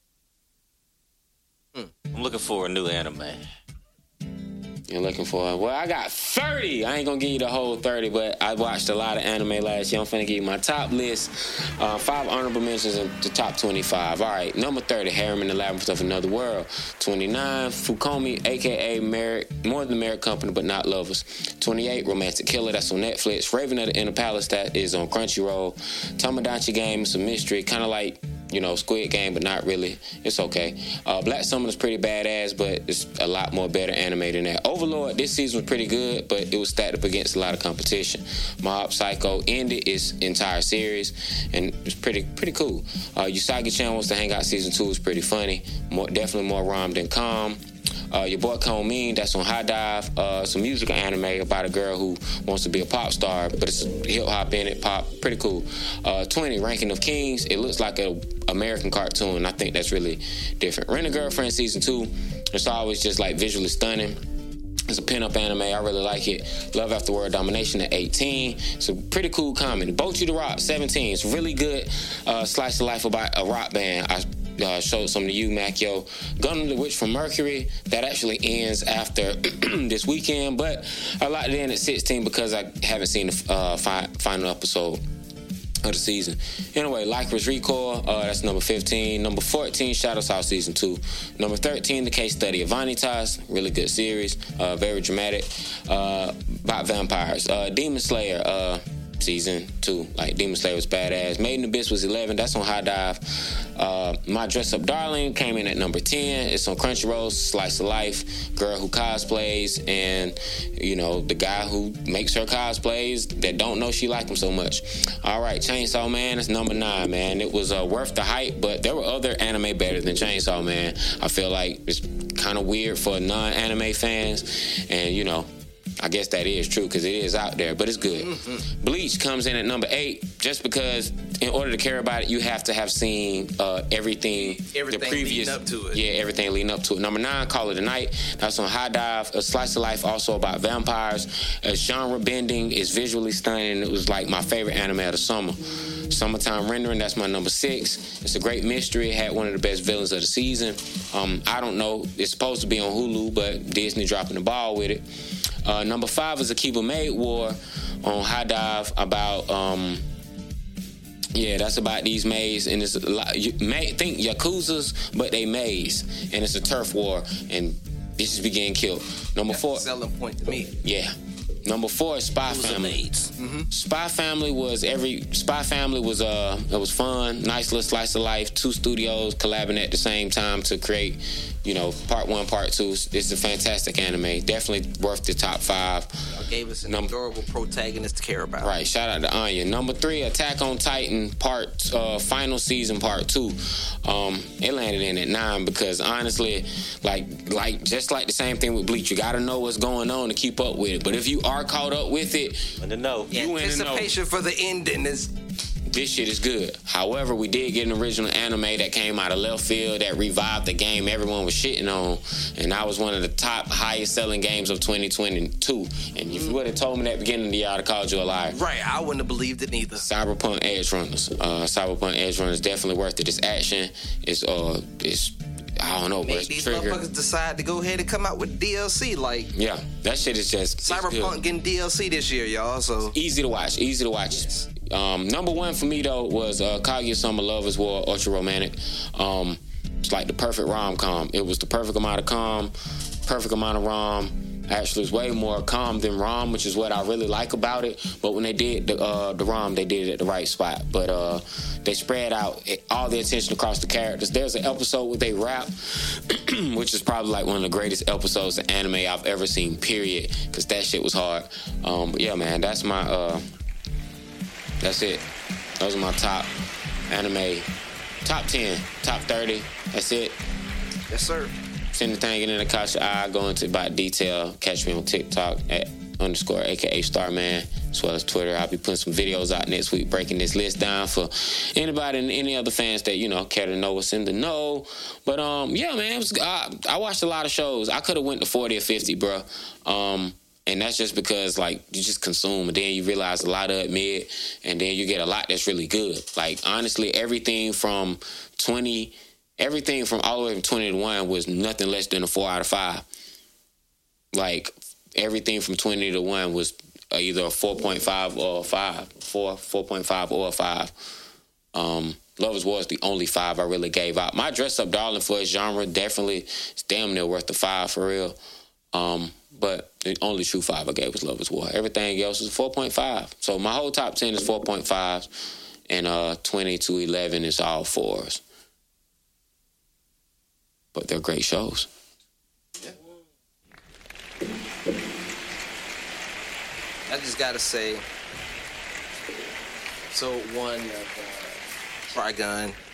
I'm looking for a new anime. You're looking for, well, I got 30. I ain't gonna give you the whole 30, but I watched a lot of anime last year. I'm finna give you my top list. 5 honorable mentions in the top 25. All right, number 30, Harem in the Labyrinth of Another World. 29, Fukomi, a.k.a. More Than Married Company, But Not Lovers. 28, Romantic Killer, that's on Netflix. Raven of the Inner Palace, that is on Crunchyroll. Tomodachi Game, it's a mystery, kind of like, you know, Squid Game, but not really. It's okay. Black Summer is pretty badass, but it's a lot more better anime than that. Overlord, this season was pretty good, but it was stacked up against a lot of competition. Mob Psycho ended its entire series, and it's pretty cool. Usagi-chan Wants to Hang Out season 2 is pretty funny. Definitely more rhyme than calm. Your Boy Komin, that's on High Dive. It's a musical anime about a girl who wants to be a pop star, but it's hip hop in it, pop, pretty cool. 20, Ranking of Kings. It looks like an American cartoon. I think that's really different. Rent a Girlfriend season 2. It's always just like visually stunning. It's a pin-up anime. I really like it. Love After World Domination at 18. It's a pretty cool comedy. Bocchi the Rock, 17. It's really good slice of life about a rock band. I showed some to you, Macchio. Gundam the Witch from Mercury. That actually ends after this weekend, but I locked it in at 16 because I haven't seen the final episode of the season. Anyway, Lycra's Recoil, that's number 15. Number 14, Shadow South Season 2. Number 13, The Case Study of Vanitas. Really good series. Very dramatic. About vampires. Demon Slayer. season 2. Like, Demon Slayer was badass. Made in Abyss was 11. That's on High Dive. My Dress Up Darling came in at number 10. It's on Crunchyroll. Slice of life. Girl who cosplays, and the guy who makes her cosplays that don't know she like him so much. All right, Chainsaw Man is number 9, man. It was worth the hype, but there were other anime better than Chainsaw Man. I feel like it's kind of weird for non-anime fans, and I guess that is true because it is out there, but it's good. Mm-hmm. Bleach comes in at number 8 just because in order to care about it, you have to have seen everything the previous, leading up to it. Yeah, everything leading up to it. Number 9, Call It a Night. That's on High Dive. A slice of life also about vampires. It's genre bending. It's visually stunning. It was like my favorite anime of the summer. Summertime Rendering, that's my number 6. It's a great mystery. It had one of the best villains of the season. I don't know. It's supposed to be on Hulu, but Disney dropping the ball with it. Number 5 is Akiba Maid War on High Dive about, that's about these maids, and it's a lot, think Yakuzas, but they maids, and it's a turf war, and bitches be getting killed. Number 4. That's a selling point to me. Yeah. Number 4 is Spy Family. Mm-hmm. Spy Family was it was fun, nice little slice of life. 2 studios collabing at the same time to create, part 1, part 2. It's a fantastic anime. Definitely worth the top 5. Y'all gave us an adorable protagonist to care about. Right. Shout out to Anya. Number 3, Attack on Titan final season part 2. It landed in at 9 because honestly, like just like the same thing with Bleach, you got to know what's going on to keep up with it. But if you are caught up with it, in the know. You in the know. Anticipation for the ending is. This shit is good. However, we did get an original anime that came out of left field that revived the game everyone was shitting on, and that was one of the top highest selling games of 2022. And if you would have told me that beginning of the year, I'd have called you a liar. Right, I wouldn't have believed it neither. Cyberpunk Edge Runners. Cyberpunk Edge Runners is definitely worth it. It's action. It's I don't know, but it's these triggered. motherfuckers decide to go ahead and come out with DLC. Yeah, that shit is just Cyberpunk getting DLC this year, y'all. So easy to watch. Yes. Number 1 for me though was Kaguya-sama Love is War, Ultra Romantic. It's like the perfect rom-com. It was the perfect amount of calm, perfect amount of rom. Actually, it's way more calm than rom, which is what I really like about it. But when they did the rom, they did it at the right spot. But they spread out all the attention across the characters. There's an episode where they rap, which is probably like one of the greatest episodes of anime I've ever seen, period, because that shit was hard. But yeah, man, that's my... That's it. Those are my top anime, top 10, top 30. That's it. Yes, sir. Send the thing in the Kasha I go into about detail. Catch me on TikTok at _ aka Starman, as well as Twitter. I'll be putting some videos out next week breaking this list down for anybody and any other fans that care to know what's in the know. But yeah, man, I watched a lot of shows. I could have went to 40 or 50, bro. And that's just because, you just consume, and then you realize a lot of it mid, and then you get a lot that's really good. Honestly, everything from all the way from 20 to 1 was nothing less than a 4 out of 5. Everything from 20 to 1 was either a 4.5 or a 5. 4.5 or a 5. Love is War is the only 5 I really gave out. My Dress Up Darling for its genre, definitely, it's damn near worth the 5 for real. But the only true 5 I gave was Love is War. Everything else is 4.5. So my whole top 10 is 4.5s, and 20 to 11 is all 4s. But they're great shows. Yeah. I just gotta say, so 1 of Trigun